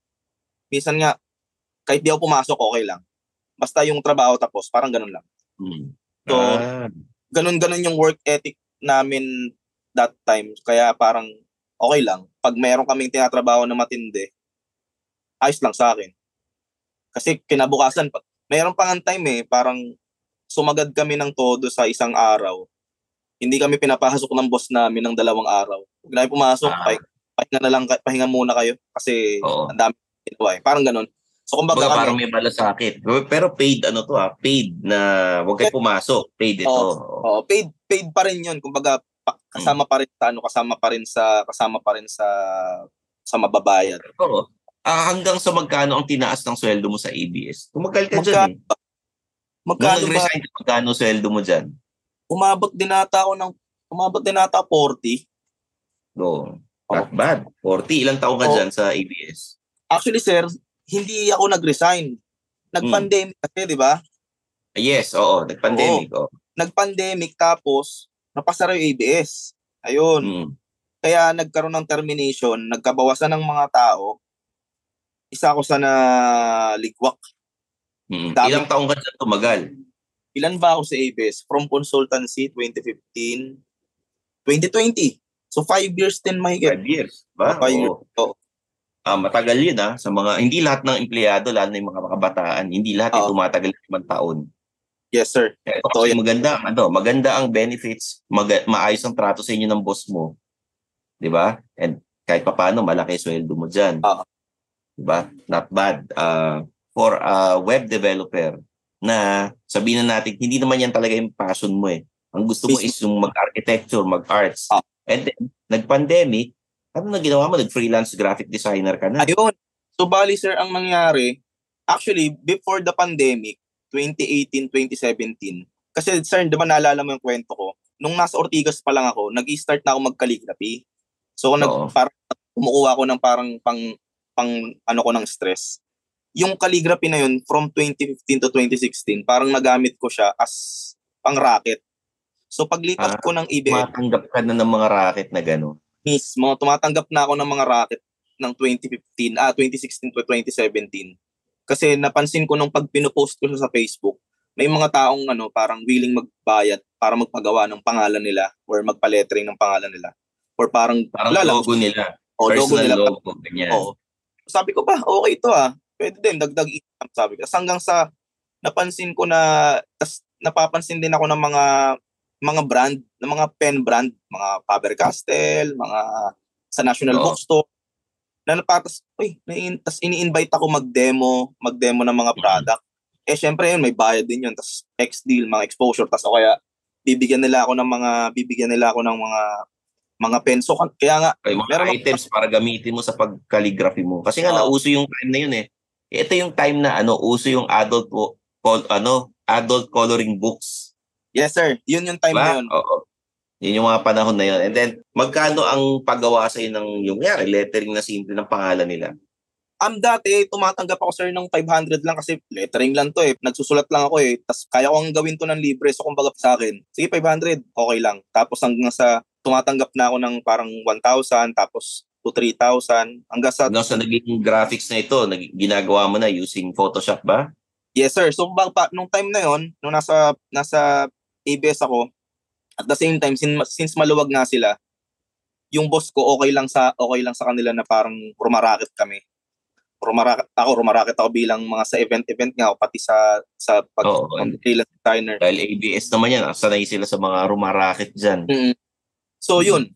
minsan nga kahit di ako pumasok okay lang. Basta yung trabaho tapos, parang ganun lang. Hmm. So, Ah, ganun-ganun yung work ethic namin that time. Kaya parang okay lang. Pag meron kaming tinatrabaho na matindi, ayos lang sa akin. Kasi kinabukasan, pa- meron pa nga time eh, parang sumagad kami ng todo sa isang araw. Hindi kami pinapasok ng boss namin ng dalawang araw. Huwag na kayo pumasok, Ah. pahinga, pahinga na lang, kay- pahinga muna kayo. Kasi Oo. ang dami ginawa eh. Parang ganun. So kumbaga Baga kami, parang may malasakit. Pero paid ano to ah, paid na wag kayo pumasok, paid ito. Oo. oh, paid paid pa rin 'yun. Kumbaga pa- kasama pa rin sa ano, kasama pa rin sa kasama pa rin sa sa mababayad. Oo. Ah, hanggang sa magkano ang tinaas ng sweldo mo sa A B S? Tumagal ka Magka- dyan eh. Nung Magkano ba? nag-resign ka, magkano sweldo mo dyan? Umabot din ata ako ng umabot din ata forty. No. Not bad. forty. Ilang taon ka Oo. dyan sa A B S? Actually sir, hindi ako nag-resign. Nag-pandemic kasi, 'di ba? Yes, oo. Nag-pandemic. Oo. Nag-pandemic tapos napasara yung A B S. Ayun. Mm. Kaya nagkaroon ng termination, nagkabawasan ng mga tao. Isa ako sa na ligwak. Mm. Dami. Ilang taon ka dyan tumagal? Ilan ba ako sa A B S? From consultancy, twenty fifteen, twenty twenty. So five years din may Five years. Ba? Five years. Oo. Oo. Ah, matagal yun ah. Sa mga, hindi lahat ng empleyado, lalo na yung mga kabataan, hindi lahat ay Oo. tumatagal ng limang taon. Yes, sir. Eh, Totoo kasi yan. maganda, ano, maganda ang benefits, mag- maayos ang trato sa inyo ng boss mo. 'Di ba? And kahit papaano malaki sweldo mo diyan. Oo. 'Di ba? Not bad. Uh, for a web developer na sabihin na natin hindi naman yan talaga yung passion mo eh. Ang gusto mo is yung mag-architecture, mag-arts. Oo. And then nag-pandemic, ano na ginawa mo? Nag-freelance graphic designer ka na. Ayun. So bali sir, ang nangyari, actually before the pandemic, twenty eighteen, twenty seventeen, kasi sir, di ba naalala mo yung kwento ko? Nung nasa Ortigas pa lang ako, nag-i-start na ako mag-calligraphy. So nag Oo. parang kumukuha ako ng parang pang pang ano ko ng stress. Yung calligraphy na yun from twenty fifteen to twenty sixteen, parang nagamit ko siya as pang racket. So paglipat Ah, ko ng A B S Matanggap ka na ng mga racket na gano'n. mismo, tumatanggap na ako ng mga racket ng twenty fifteen, ah twenty sixteen to twenty seventeen. Kasi napansin ko nung pag pinopost ko siya sa Facebook, may mga taong ano parang willing magbayad para magpagawa ng pangalan nila or magpa-lettering ng pangalan nila. Or parang Parang wala lang. logo nila. O, logo Personal nila. logo. Ganyan. Oo. Sabi ko ba, okay ito ah. Pwede din, dagdag income, sabi ko. Tapos hanggang sa napansin ko na, tas napapansin din ako ng mga mga brand, ng mga pen brand, mga Faber-Castell, mga sa National Oo. Bookstore, na napatas, uy, tas ini-invite ako mag-demo, mag-demo ng mga product. Eh, syempre yun, may bayad din yun. Tas X-deal, mga exposure. Tas o kaya, bibigyan nila ako ng mga, bibigyan nila ako ng mga, mga pen. So, kaya nga, Ay, mga meron items para gamitin mo sa pag-calligraphy mo. Kasi nga, Oo. nauso yung time na yun eh. Ito yung time na ano, uso yung adult wo- col- ano, adult coloring books. yes sir, yun yung time Diba? na yun. Oo. Yun yung mga panahon na yun. And then, magkano ang paggawa sa'yo ng yung yari, lettering na simple ng pangalan nila? Um, dati, tumatanggap ako sir ng five hundred lang kasi lettering lang to eh. Nagsusulat lang ako eh. Tapos kaya kong gawin to ng libre. So kumbaga sa akin, sige five hundred, okay lang. Tapos hanggang sa tumatanggap na ako ng parang one thousand, tapos to three thousand. Hanggang sa, Hanggang sa naging graphics na ito, nag- ginagawa mo na using Photoshop ba? yes sir. So bang, pa, nung time na yon, nung nasa, nasa A B S ako, at the same time, since, since maluwag nga sila, yung boss ko okay lang sa okay lang sa kanila na parang rumaraket kami. Rumaraket ako, rumaraket ako bilang mga sa event-event nga, o pati sa sa pag Oo. freelance designer. Dahil A B S naman yan, sanay sila sa mga rumaraket dyan. Mm. So yun.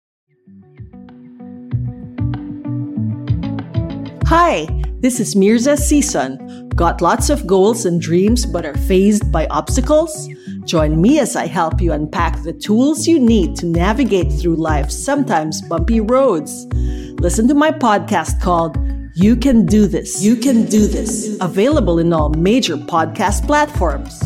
Hi, this is Mirza Season. Got lots of goals and dreams but are faced by obstacles? Join me as I help you unpack the tools you need to navigate through life's sometimes bumpy roads. Listen to my podcast called You Can Do This. You Can Do This. Available in all major podcast platforms.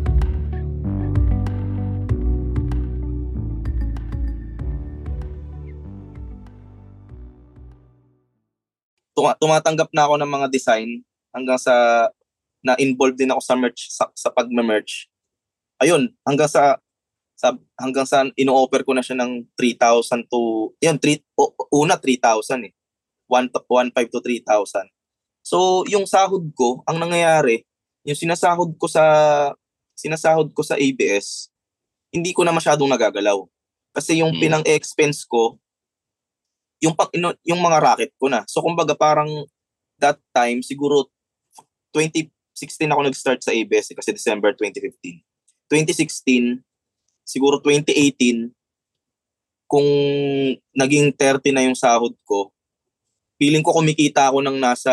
Tumatanggap na ako ng mga design hanggang sa na-involved din ako sa merch, sa, sa pag-merch. Ayun, hanggang sa, sa hanggang sa ino-offer ko na siya ng three thousand to yun three o, una three thousand eh. one point five to three thousand. So, yung sahod ko, ang nangyayari, yung sinasahod ko sa sinasahod ko sa A B S, hindi ko na masyadong nagagalaw. Kasi yung hmm. pinang-expense ko, yung pang yung mga racket ko na. So, kumbaga parang that time siguro twenty sixteen ako nag-start sa A B S eh, kasi December twenty fifteen. twenty sixteen, siguro twenty eighteen, kung naging thirty na yung sahod ko, feeling ko kumikita ako ng nasa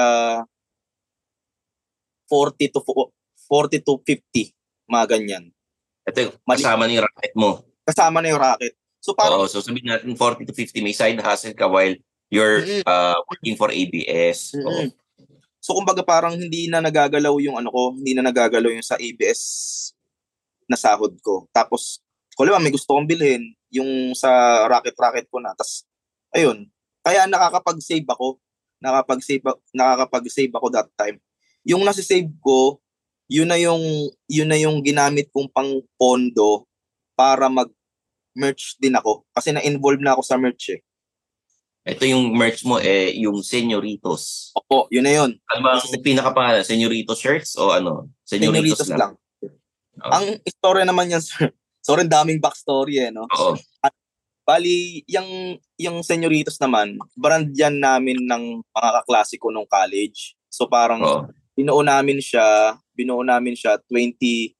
forty to fifty, mga ganyan. Ito, kasama na yung racket mo. Kasama na yung racket. So, parang, Oo, so sabihin natin forty to fifty, may side hustle ka while you're mm-hmm. uh, working for A B S. Mm-hmm. So, kumbaga parang hindi na nagagalaw yung ano ko, hindi na nagagalaw yung sa A B S na sahod ko. Tapos, kung alam, may gusto kong bilhin, yung sa racket-racket ko na. Tapos, ayun. Kaya nakakapag-save ako. Nakakapag-save, nakakapag-save ako that time. Yung nasi-save ko, yun na yung, yun na yung ginamit kong pang pondo para mag-merch din ako. Kasi na-involve na ako sa merch eh. Ito yung merch mo, eh, yung Señoritos. Opo, yun na yun. Ano ba ang pinakapangalan? Señoritos shirts o ano? Señoritos, Señoritos lang. lang. Oh. Ang istorya naman yan, sir. Sorry, daming backstory eh, no? Oo. At, bali, yung, yung Señoritos naman, brand yan namin ng mga kaklase ko nung college. So parang, Oo. binuo namin siya, binuo namin siya twenty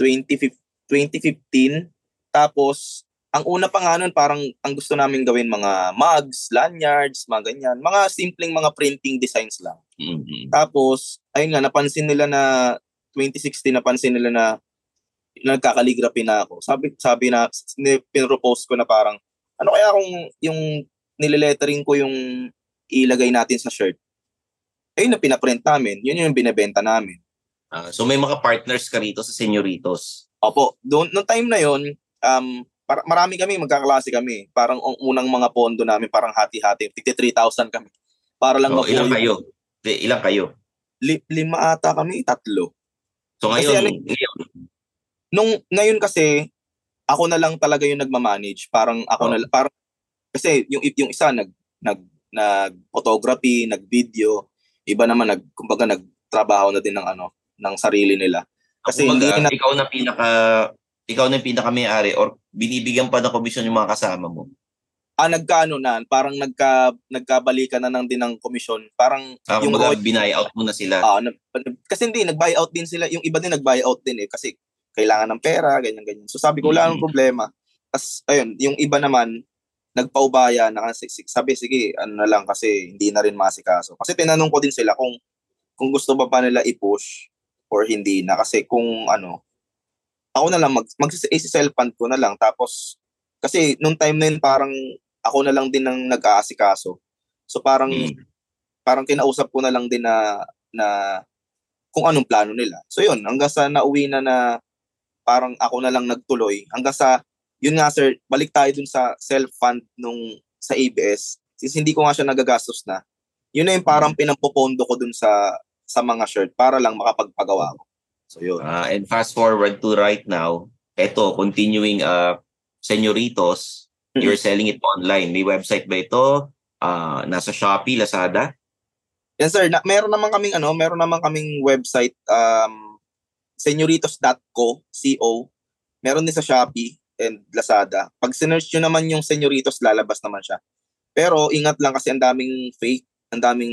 fifteen. Tapos, ang una pa nga nun, parang ang gusto namin gawin mga mugs, lanyards, mga ganyan. Mga simpleng mga printing designs lang. Mm-hmm. Tapos, ayun nga, napansin nila na twenty sixteen, napansin nila na nagkakaligraphy na ako. Sabi, sabi na, pinropose ko na parang, ano kaya kung yung nilelettering ko yung ilagay natin sa shirt? Ayun na pinaprint namin. Yun yung binebenta namin. Uh, so may mga partners ka rito sa Señoritos? Opo. Doon, noong time na yun, um, para, marami kami, magkaklase kami. Parang ang unang mga pondo namin, parang hati-hati. fifty-three thousand kami. Para lang oh, ilang kayo? De, ilang kayo? Li, lima ata kami, tatlo. So ngayon, kasi, ngayon, nung, ngayon kasi, ako na lang talaga yung nagmamanage. Parang ako oh. na, parang, kasi yung, yung isa, nag, nag, nag-photography, nag-video. Iba naman, nag, kumbaga, nagtrabaho na din ng ano, ng sarili nila. Kasi kumbaga, hindi na, ikaw na pinaka, ikaw na yung pinaka-may-ari or binibigyan pa ng komisyon yung mga kasama mo? Ah, nagkaano na, parang nagka, nagkabalikan na nang din ng komisyon. Parang ah, yung mga buy-out mo na sila. Ah, na, kasi hindi, nag-buyout din sila. Yung iba din nag-buyout din eh, kasi kailangan ng pera, ganyan-ganyan. So sabi ko, wala nang problema. Tapos, ayun, yung iba naman, nagpaubaya na kasi, sabi, sige, ano na lang kasi hindi na rin masikaso. Kasi tinanong ko din sila kung kung gusto ba pa nila i-push or hindi na. Kasi kung ano, ako na lang, mag, mag-self-fund ko na lang. Tapos, kasi nung time na yun, parang ako na lang din ang nag-aasikaso. So parang, hmm. parang kinausap ko na lang din na, na kung anong plano nila. So yun, hanggang sa nauwi na na parang ako na lang nagtuloy. Hanggang sa, yun nga sir, balik tayo dun sa self-fund nung sa A B S. Since hindi ko nga siya nagagastos na, yun na yung parang pinampopondo ko dun sa sa mga shirt para lang makapagpagawa ko. So yun. Uh, and fast forward to right now, eto, continuing uh, Señoritos, mm-hmm. you're selling it online. May website ba ito? Uh, nasa Shopee, Lazada? Yes sir, na, meron naman kaming ano, meron naman kaming website, um, señoritos dot co, C O. Meron din sa Shopee and Lazada. Pag sinearch nyo naman yung Señoritos, lalabas naman siya. Pero ingat lang kasi ang daming fake, ang daming,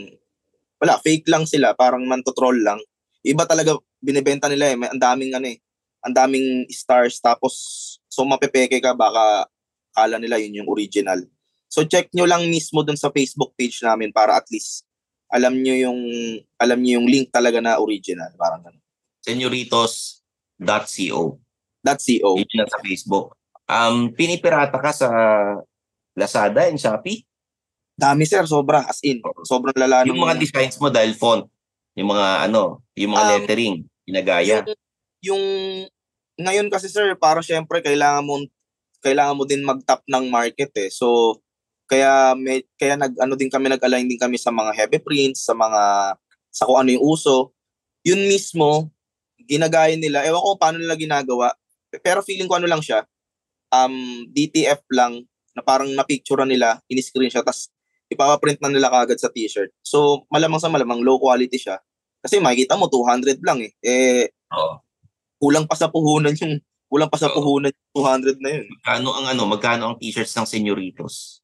wala, fake lang sila, parang mantotroll lang. Iba talaga binibenta nila eh, may ang daming ano eh, ang daming stars, tapos so mapepeke ka, baka kala nila yun yung original. So check nyo lang mismo dun sa Facebook page namin para at least alam nyo yung, alam nyo yung link talaga na original, parang ganun. Señoritos dot co. .co. Yun lang sa Facebook. Um, pinipirata ka sa Lazada and Shopee? Dami sir, sobra. As in, sobrang lala. Yung mga designs mo dahil font, yung mga ano, yung mga um, lettering, ginagaya. Yung, yung ngayon kasi sir, para syempre kailangan mo kailangan mo din mag-top ng market eh. So kaya may kaya nag ano din kami nag-align din kami sa mga heavy prints, sa mga sa kung ano yung uso. Yun mismo ginagaya nila. Ewan ko paano nila ginagawa. Pero feeling ko ano lang siya. Um, D T F lang na parang na-picture nila, in-screenshot, tapos ipapaprint na nila kagad sa t-shirt. So, malamang sa malamang, low quality siya. Kasi makikita mo, two hundred lang eh. Eh, oh. kulang pa sa puhunan yung, kulang pa sa oh. puhunan yung two hundred na yun. Magkano ang ano, magkano ang t-shirts ng Señoritos?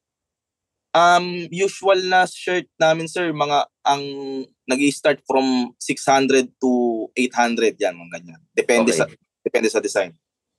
Um, usual na shirt namin, sir, mga, ang nag-i-start from six hundred to eight hundred, yan, mga ganyan. Depende okay. sa, depende sa design.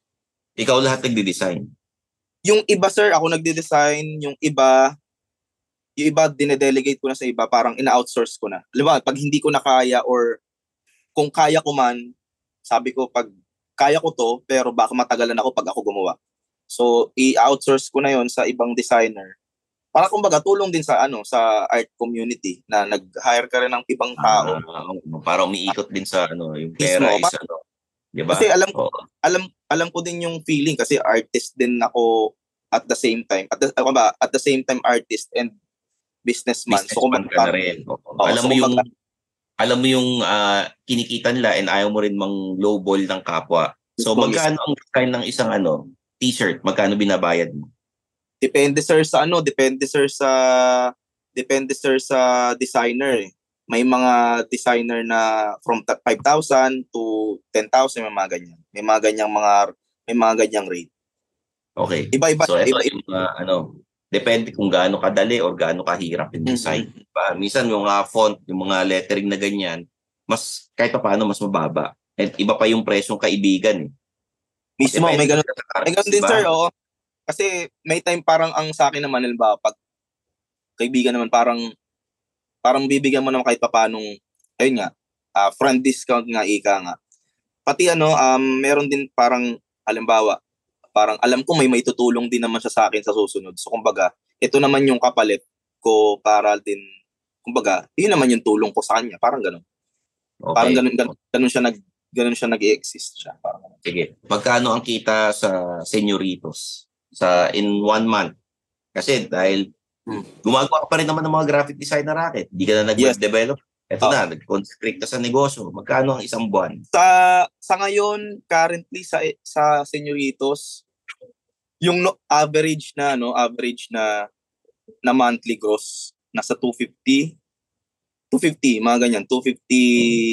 Ikaw lahat nagde-design? Yung iba, sir, ako nagde-design. Yung iba, yung iba, dinedelegate ko na sa iba. Parang ina-outsource ko na. Alam mo, pag hindi ko na kaya or kung kaya ko man, sabi ko, pag kaya ko to, pero baka matagalan ako pag ako gumawa. So, i-outsource ko na yon sa ibang designer. Para kumbaga, tulong din sa ano sa art community na nag-hire ka rin ng ibang tao. Ah, para umiikot din sa ano, yung pera is ano. Diba? Kasi alam ko, oh. alam alam ko din yung feeling kasi artist din ako at the same time. At the, ako ba, at the same time artist and businessman. businessman so kung ka na rin. Oh. Oh, alam, so mo yung, alam mo yung uh, kinikita nila and ayaw mo rin mang lowball ng kapwa. So magkano ang design ng isang ano t-shirt? Magkano binabayad mo? Depende sir sa ano, depende sir sa depende sir sa designer eh. May mga designer na from five thousand to ten thousand, may mga ganyan. May mga ganyang mga may mga ganyang rate. Okay. Iba-iba. So ito iba, yung uh, ano, depende kung gaano kadali or gaano kahirap yung design. Mm-hmm. Diba? Minsan yung mga font, yung mga lettering na ganyan, mas kahit pa paano mas mababa. At iba pa yung presyong kaibigan eh. Mismo, may ganun, may ganun din sir, oo. Kasi may time parang ang sa akin naman, halimbawa, pag kaibigan naman parang parang bibigyan mo naman kahit pa paanong, ayun nga, uh, friend discount nga, ika nga. Pati ano, um, meron din parang, halimbawa, parang alam ko may maitutulong din naman siya sa akin sa susunod. So, kumbaga, ito naman yung kapalit ko para din, kumbaga, yun naman yung tulong ko sa kanya. Parang ganun. Okay. Parang ganun, ganun, ganun siya nag, ganun siya nag-i-exist siya. Parang ganun. Sige. Magkano ang kita sa Señoritos sa in one month? Kasi dahil Hmm. gumagawa ka pa rin naman ng mga graphic designer racket. Hindi ka na nag-web-develop. Yes. Ito oh. na, nag-concentrate ka sa negosyo. Magkano ang isang buwan? Sa sa ngayon, currently sa sa Señoritos, yung no, average na no, average na na monthly gross nasa two fifty two fifty, mga ganyan, two fifty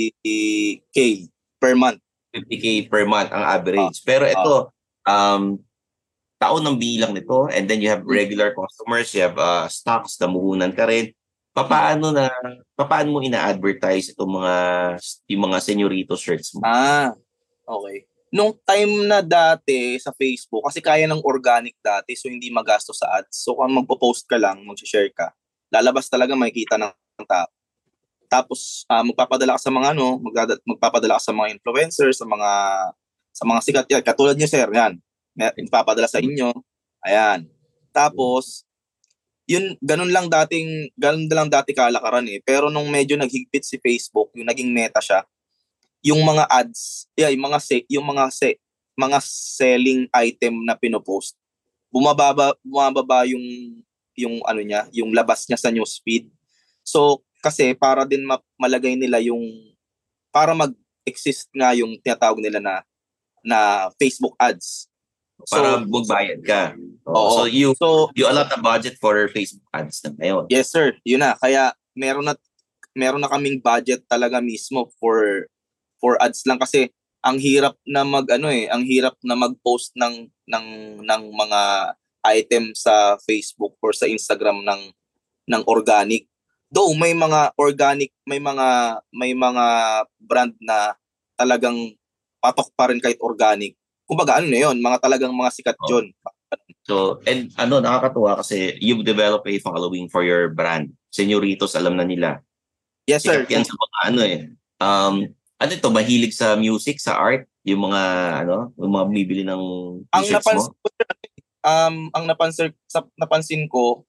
K per month. fifty K per month ang average. Oh. Pero ito, oh. um taon ng bilang nito, and then you have regular customers, you have uh, stocks, damuhunan ka rin. Papaano na, papaano mo ina-advertise itong mga, yung mga Señorito shirts mo? Ah, okay. Nung time na dati sa Facebook, kasi kaya ng organic dati, so hindi magasto sa ads. So kung magpo-post ka lang, mag-share ka, lalabas talaga makikita ng tao. Tapos uh, magpapadala ka sa mga ano, magdad- magpapadala ka sa mga influencers, sa mga sa mga sikat yan. Katulad niyo sir, yan. Ipapadala sa inyo. Ayan. Tapos, yun, ganun lang dating, ganun lang dati kalakaran eh. Pero nung medyo naghigpit si Facebook, yung naging meta siya, yung mga ads, yeah, yung mga se, yung mga se, mga selling item na pinopost, bumababa, bumababa yung, yung ano niya, yung labas niya sa newsfeed. So, kasi para din ma- malagay nila yung, para mag-exist nga yung tinatawag nila na, na Facebook ads. Para so, magbayad ka. Oh, so you so, you allot a budget for Facebook ads na ngayon. Yes sir, yun na. Kaya meron na meron na kaming budget talaga mismo for for ads lang kasi ang hirap na mag ano eh, ang hirap na mag-post ng ng ng mga item sa Facebook or sa Instagram ng ng organic. Though may mga organic, may mga may mga brand na talagang patok pa rin kahit organic. Kumbaga, ano na yun, mga talagang mga sikat yun. Oh. So, and ano, nakakatuwa kasi you've developed a following for your brand. Señoritos, alam na nila. Yes, sir. Sikat yan sa mga ano eh. Um, ano ito, mahilig sa music, sa art? Yung mga, ano, yung mga bumibili ng Ang t-shirts napansin mo? ko, um, ang napansin, sa, napansin ko,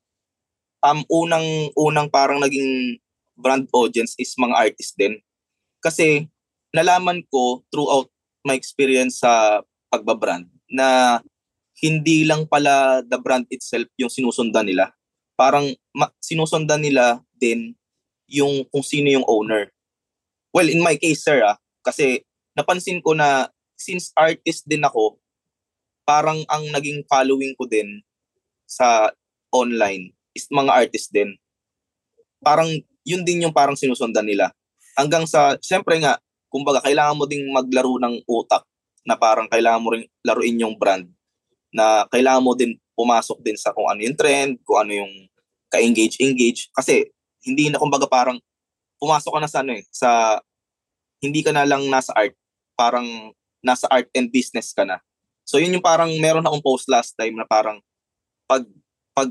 um, unang, unang parang naging brand audience is mga artist din. Kasi nalaman ko throughout my experience sa pagbabrand na hindi lang pala the brand itself yung sinusundan nila. Parang ma- sinusundan nila din yung kung sino yung owner. Well, in my case, sir, ah, kasi napansin ko na since artist din ako, parang ang naging following ko din sa online is mga artist din. Parang yun din yung parang sinusundan nila. Hanggang sa, syempre nga, kumbaga, kailangan mo ding maglaro ng utak na parang kailangan mo rin laruin yung brand na kailangan mo din pumasok din sa kung ano yung trend, kung ano yung ka-engage-engage. Kasi hindi na, kumbaga, parang pumasok ka na sa ano eh, sa hindi ka na lang nasa art, parang nasa art and business ka na. So yun yung parang meron akong post last time na parang pag pag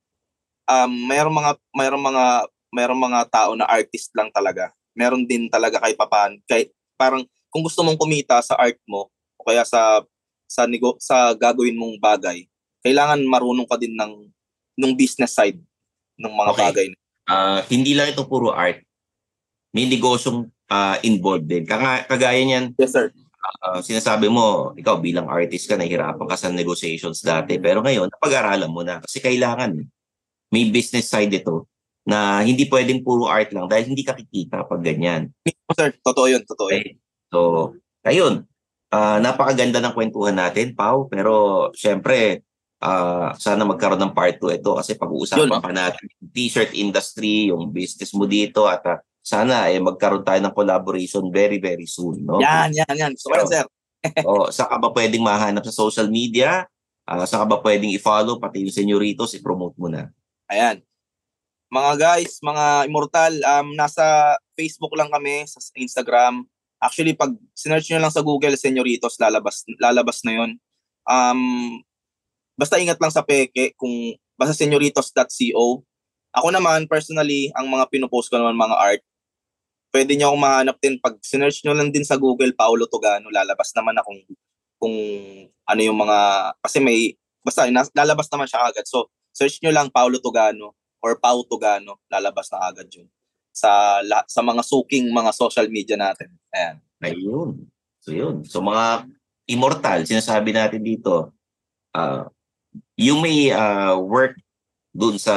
um mayroong mga mayroong mga mayroong mga tao na artist lang talaga. Meron din talaga kahit papaano, kahit parang kung gusto mong kumita sa art mo o kaya sa sa nego, sa gagawin mong bagay, kailangan marunong ka din ng ng business side ng mga Okay. bagay. Ah, hindi lang ito puro art. May negosyong ah, involved din. Kaya, kagaya niyan, Yes, sir. ah, sinasabi mo, ikaw bilang artist ka, nahihirapan ka sa negotiations dati. Pero ngayon, napag-aralan mo na. Kasi kailangan, may business side ito na hindi pwedeng puro art lang dahil hindi ka kikita pag ganyan. Mismo, sir. Totoo yun, totoo yun. Okay? So, ayun. Ah, napakaganda ng kwentuhan natin, Pao. Pero, syempre, ah, sana magkaroon ng part two ito kasi pag-uusapan Yun, no? pa natin yung t-shirt industry, yung business mo dito at ah, sana eh, magkaroon tayo ng collaboration very, very soon. No? Yan, yan, yan. So, Pero, sir. o, saan ka ba pwedeng mahanap sa social media? Ah, saan ka ba pwedeng i-follow? Pati yung Señoritos, i-promote mo na. Ayan. Mga guys, mga immortal, um, nasa Facebook lang kami, sa Instagram. Actually, pag sinearch nyo lang sa Google, Señoritos, lalabas, lalabas na yun. Um, basta ingat lang sa peke, kung basta señoritos dot co. Ako naman, personally, ang mga pinupost ko naman mga art, pwede nyo akong mahanap din. Pag sinearch nyo lang din sa Google, Paolo Tugano, lalabas naman akong kung ano yung mga, kasi may, basta lalabas naman siya agad. So, search nyo lang Paolo Tugano or Pau Tugano, lalabas na agad yun sa sa mga suking mga social media natin. Ayan. Ayun. So yun. So mga immortal, sinasabi natin dito, uh, you may uh, work dun sa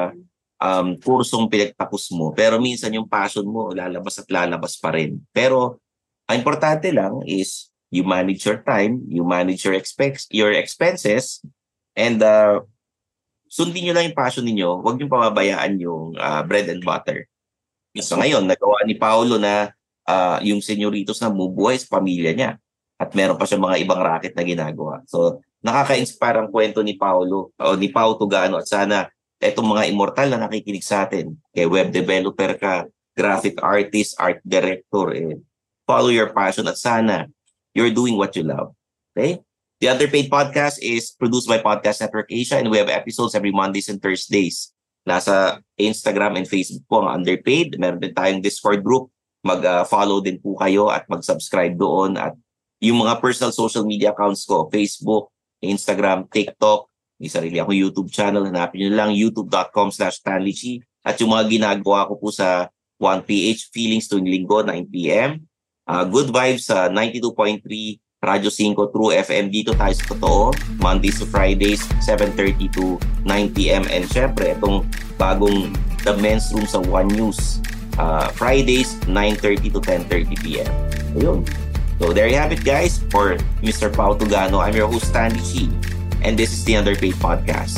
um, kursong pinagtapos mo, pero minsan yung passion mo lalabas at lalabas pa rin. Pero ang importante lang is you manage your time, you manage your, expense, your expenses, and uh, sundin nyo lang yung passion ninyo, huwag nyo pababayaan yung uh, bread and butter. So ngayon, nagawa ni Paolo na uh, yung Señoritos na bumubuhay sa pamilya niya. At meron pa siya mga ibang racket na ginagawa. So nakaka-inspire ang kwento ni Paolo o ni Pau Tugano. At sana etong mga immortal na nakikinig sa atin, kay web developer ka, graphic artist, art director, eh, follow your passion at sana you're doing what you love. Okay? The Underpaid Podcast is produced by Podcast Network Asia and we have episodes every Mondays and Thursdays. Nasa Instagram and Facebook po ang Underpaid. Meron din tayong Discord group. Mag-follow uh, din po kayo at mag-subscribe doon. At yung mga personal social media accounts ko, Facebook, Instagram, TikTok, may sarili akong YouTube channel. Hanapin nyo lang youtube.com slash Stanley Chi. At yung mga ginagawa ko po sa one P H, Feelings tuwing linggo, nine p.m. Uh, good Vibes sa ninety-two point three Radyo five True F M. Dito tayo sa totoo. Mondays to Fridays, seven thirty to nine p.m. And syempre, itong bagong The Men's Room sa One News. Uh, Fridays, nine thirty to ten thirty p.m. Ayun. So there you have it, guys. For Mister Pau Tugano, I'm your host, Stanley Chi. And this is the Underpaid Podcast.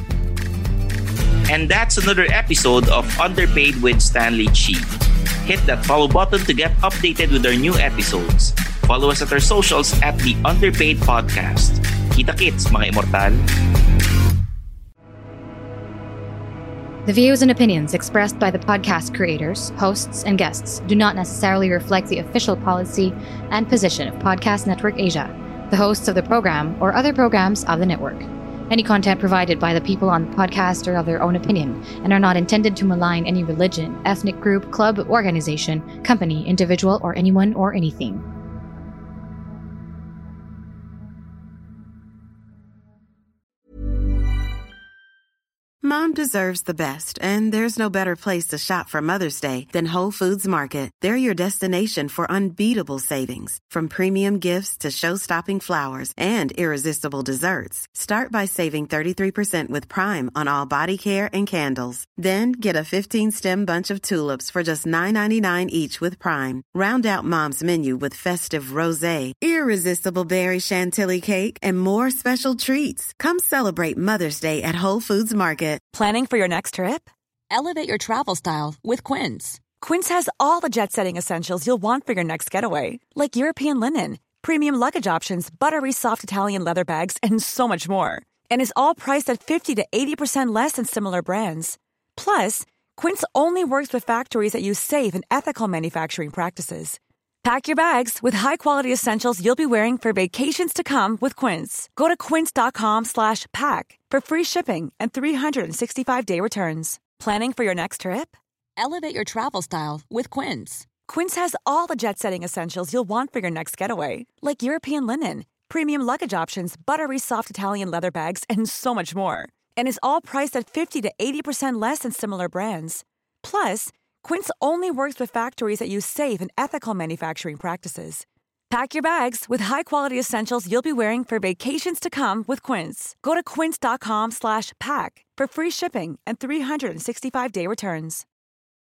And that's another episode of Underpaid with Stanley Chi. Hit that follow button to get updated with our new episodes. Follow us at our socials at the Underpaid Podcast. Kita-kits, mga immortal. The views and opinions expressed by the podcast creators, hosts, and guests do not necessarily reflect the official policy and position of Podcast Network Asia, the hosts of the program, or other programs of the network. Any content provided by the people on the podcast are of their own opinion and are not intended to malign any religion, ethnic group, club, organization, company, individual, or anyone or anything. Mom deserves the best, and there's no better place to shop for Mother's Day than Whole Foods Market. They're your destination for unbeatable savings, from premium gifts to show-stopping flowers and irresistible desserts. Start by saving thirty-three percent with Prime on all body care and candles. Then get a fifteen-stem bunch of tulips for just nine ninety-nine each with Prime. Round out Mom's menu with festive rosé, irresistible berry chantilly cake, and more special treats. Come celebrate Mother's Day at Whole Foods Market. Planning for your next trip? Elevate your travel style with Quince. Quince has all the jet-setting essentials you'll want for your next getaway, like European linen, premium luggage options, buttery soft Italian leather bags, and so much more. And is all priced at fifty to eighty percent less than similar brands. Plus, Quince only works with factories that use safe and ethical manufacturing practices. Pack your bags with high-quality essentials you'll be wearing for vacations to come with Quince. Go to quince.com slash pack for free shipping and three sixty-five day returns. Planning for your next trip? Elevate your travel style with Quince. Quince has all the jet-setting essentials you'll want for your next getaway, like European linen, premium luggage options, buttery soft Italian leather bags, and so much more. And is all priced at fifty to eighty percent less than similar brands. Plus, Quince only works with factories that use safe and ethical manufacturing practices. Pack your bags with high-quality essentials you'll be wearing for vacations to come with Quince. Go to quince.com slash pack for free shipping and three sixty-five day returns.